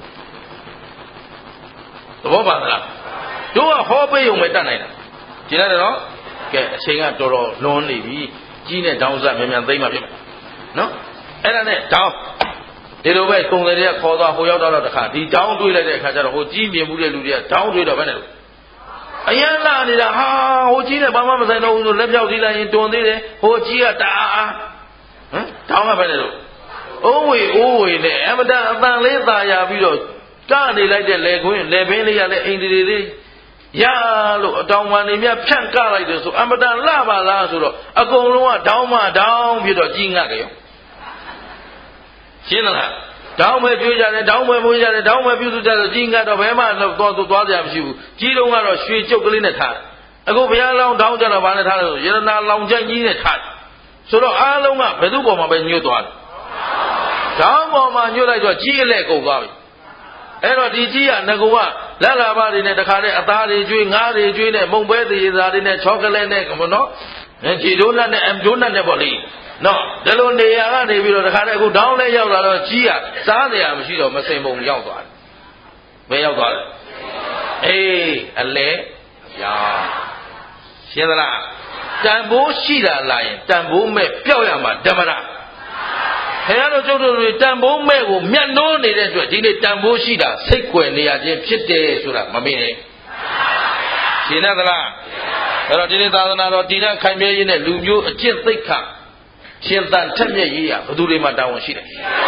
သဘောပါလားတို့ကဟောပေးုံပဲတတ်နိုင်တာကျင်ရတယ်နော်ကဲအချိန်ကတော်တော်လွန်နေပြီကြီးနဲ့တောင်းစားမြန်မြန်သိမ့်မှဖြစ်မယ်နော်အဲ့ဒါနဲ့တောင်းဒီလိုပဲကုံတယ်တွေကခေါ်သွားဟိုရောက်တော့တခါဒီတောင်းတွေးလိုက်တဲ့အခါကျတော့ဟိုကြီးမြင်မှုတဲ့လူတွေကတောင်းတွေးတော့ဘယ်နဲ့အယံလာနေတာဟာဟိုကြီးနဲ့ဘာမှမဆိုင်တော့ဘူးဆိုလက်ပြောက်သေးလိုက်ရင်တွန်သေးတယ်ဟိုကြီးကတာဟမ်တောင်းကဘယ်နဲ့လို့အိုးဝေအိုးဝေနဲ့အမတန်အတန်လေးသာယာပြီးတော့ကနေလိုက်တဲ့လေခွင်းလေပင်းလေးကလည်းအိမ်ဒီလေးရလို့အတောင်ပံနေမြဖြန့်ကလိုက်တယ်ဆိုအမတန်လှပါလားဆိုတော့အကုန်လုံးကတောင်းမတောင်းပြီးတော့ကြီးငတ်ကြရောရှင်းလားတောင်းမဲ့ပြွေးကြတယ်တောင်းမဲ့မွေးကြတယ်တောင်းမဲ့ပြုစုကြတယ်ကြီးငတ်တော့ဘယ်မှတော့သွားသွားကြမရှိဘူးကြီးတုံးကတော့ရွှေကျုပ်ကလေးနဲ့ထားတယ်အခုဘုရားလောင်းတောင်းကြတော့ဘာနဲ့ထားလဲဆိုရတနာလောင်ချိုင်ကြီးနဲ့ထားတယ်ဆိုတော့အားလုံးကဘယ်သူ့ပေါ်မှာပဲညှို့သွားတယ်တောင်းပေါ်မှာညှို့လိုက်တော့ကြီးအလဲကုန်သွားပြီအဲ့တော့ဒီကြီးကငကူကလက်လာပါတွေနဲ့တခါနဲ့အသားတွေကျွေးငါးတွေကျွေးနဲ့မုံပဲသေးသားတွေနဲ့ချောကလက်နဲ့နော်ခြေဒိုးနတ်နဲ့အမ်ဒိုးနတ်နဲ့ပေါ့လေနော်ဒီလိုနေရာကနေပြီးတော့တခါနဲ့အခုတောင်းနဲ့ရောက်လာတော့ကြီးကစားစရာမရှိတော့မစင်ပုံရောက်သွားတယ်ဘယ်ရောက်သွားလဲအေးအလဲရောင်းရှင်းသလားတန်ဖိုးရှိတာလာရင်တန်ဖိုးမဲ့ပျောက်ရမှာဓမ္မရခင်ဗျားတို့ကျုပ်တို့တွေတန်ဖိုးမဲ့ကိုမျက်နှိုးနေတဲ့အတွက်ဒီနေ့တန်ဖိုးရှိတာစိတ်ကွယ်နေရခြင်းဖြစ်တယ်ဆိုတာမမေ့နဲ့ရှင်းသလားအဲ့တော့ဒီနေ့သာသနာတော်တည်တဲ့ခိုင်မြဲရေးနဲ့လူမျိုးအကျင့်သိက္ခာရှင်သန်ထက်မြက်ရေးရဘယ်သူတွေမှတာဝန်ရှိတယ်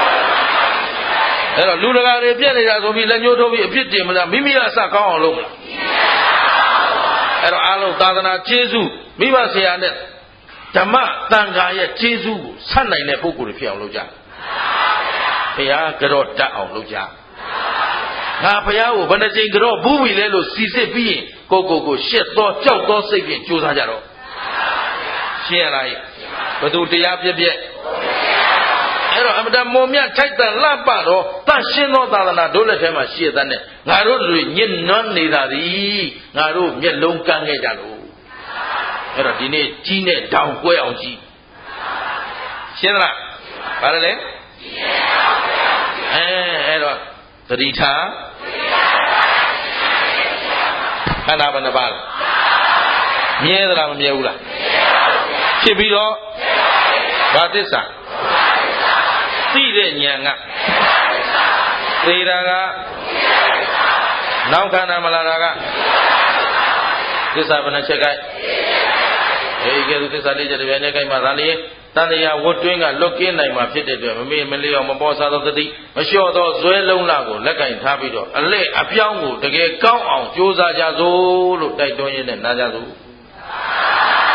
အဲ့တော့လူတကာတွေပြက်နေတာဆိုပြီးလက်ညှိုးထိုးပြီးအပြစ်တင်မလားမိမိကအစကောင်းအောင်လုပ်မလားအဲ့တော့အားလုံးသာသနာကျေးဇူးမိဘဆရာနဲ့ဓမ္မသံဃာရဲ့ကျေးဇူးကိုဆက်နိုင်တဲ့ပုဂ္ဂိုလ်တွေဖြစ်အောင်လုပ်ကြဘုရားကြော့တတ်အောင်လုပ်ကြငါဘုရားကိုဘယ်နှကြိမ်ကြော့ဘူးပြီလဲလို့စီစစ်ပြီးရင်ကိုကိုကိုရှက်သောကြောက်သောစိတ်ဖြင့်ကြိုးစားကြတော့ရှင်းရလားဘယ်သူတရားပြက်ပြက်အဲ့တော့အမတမောမြတ်ထိုက်တန်လှပတော့တန်ရှင်းသောသာသနာတို့လက်ထဲမှာရှိရတဲ့နဲ့ငါတို့တွေညစ်နွမ်းနေတာသည်ငါတို့မျက်လုံးကန်းခဲ့ကြလို့အဲ့တော့ဒီနေ့ကြီးနဲ့တောင်ကွဲအောင်ကြီးရှင်းသလားဘာလဲလဲအဲအဲ့တော့သတိထားခန္ဓာဘယ်နှပါးလဲမြဲသလားမမြဲဘူးလားဖြစ်ပြီးတော့ဘာသစ္စာသိတဲ့ဉာဏ်ကသေတာကနောက်ခန္ဓာမလာတာကသစ္စာဘယ်နှချက်ကဲအေးကဲသစ္စာလေးချက်တည်းနဲ့ကြိုက်မှသာလေတန်တရားဝတ်တွင်းကလွတ်ကင်းနိုင်မှာဖြစ်တဲ့အတွက်မမေ့မလျော့မပေါ်စားသောသတိမလျှော့သောဇွဲလုံးလာကိုလက်ကင်ထားပြီးတော့အလဲအပြောင်းကိုတကယ်ကောင်းအောင်ကြိုးစားကြစို့လို့တိုက်တွန်းရင်းနဲ့နားကြစို့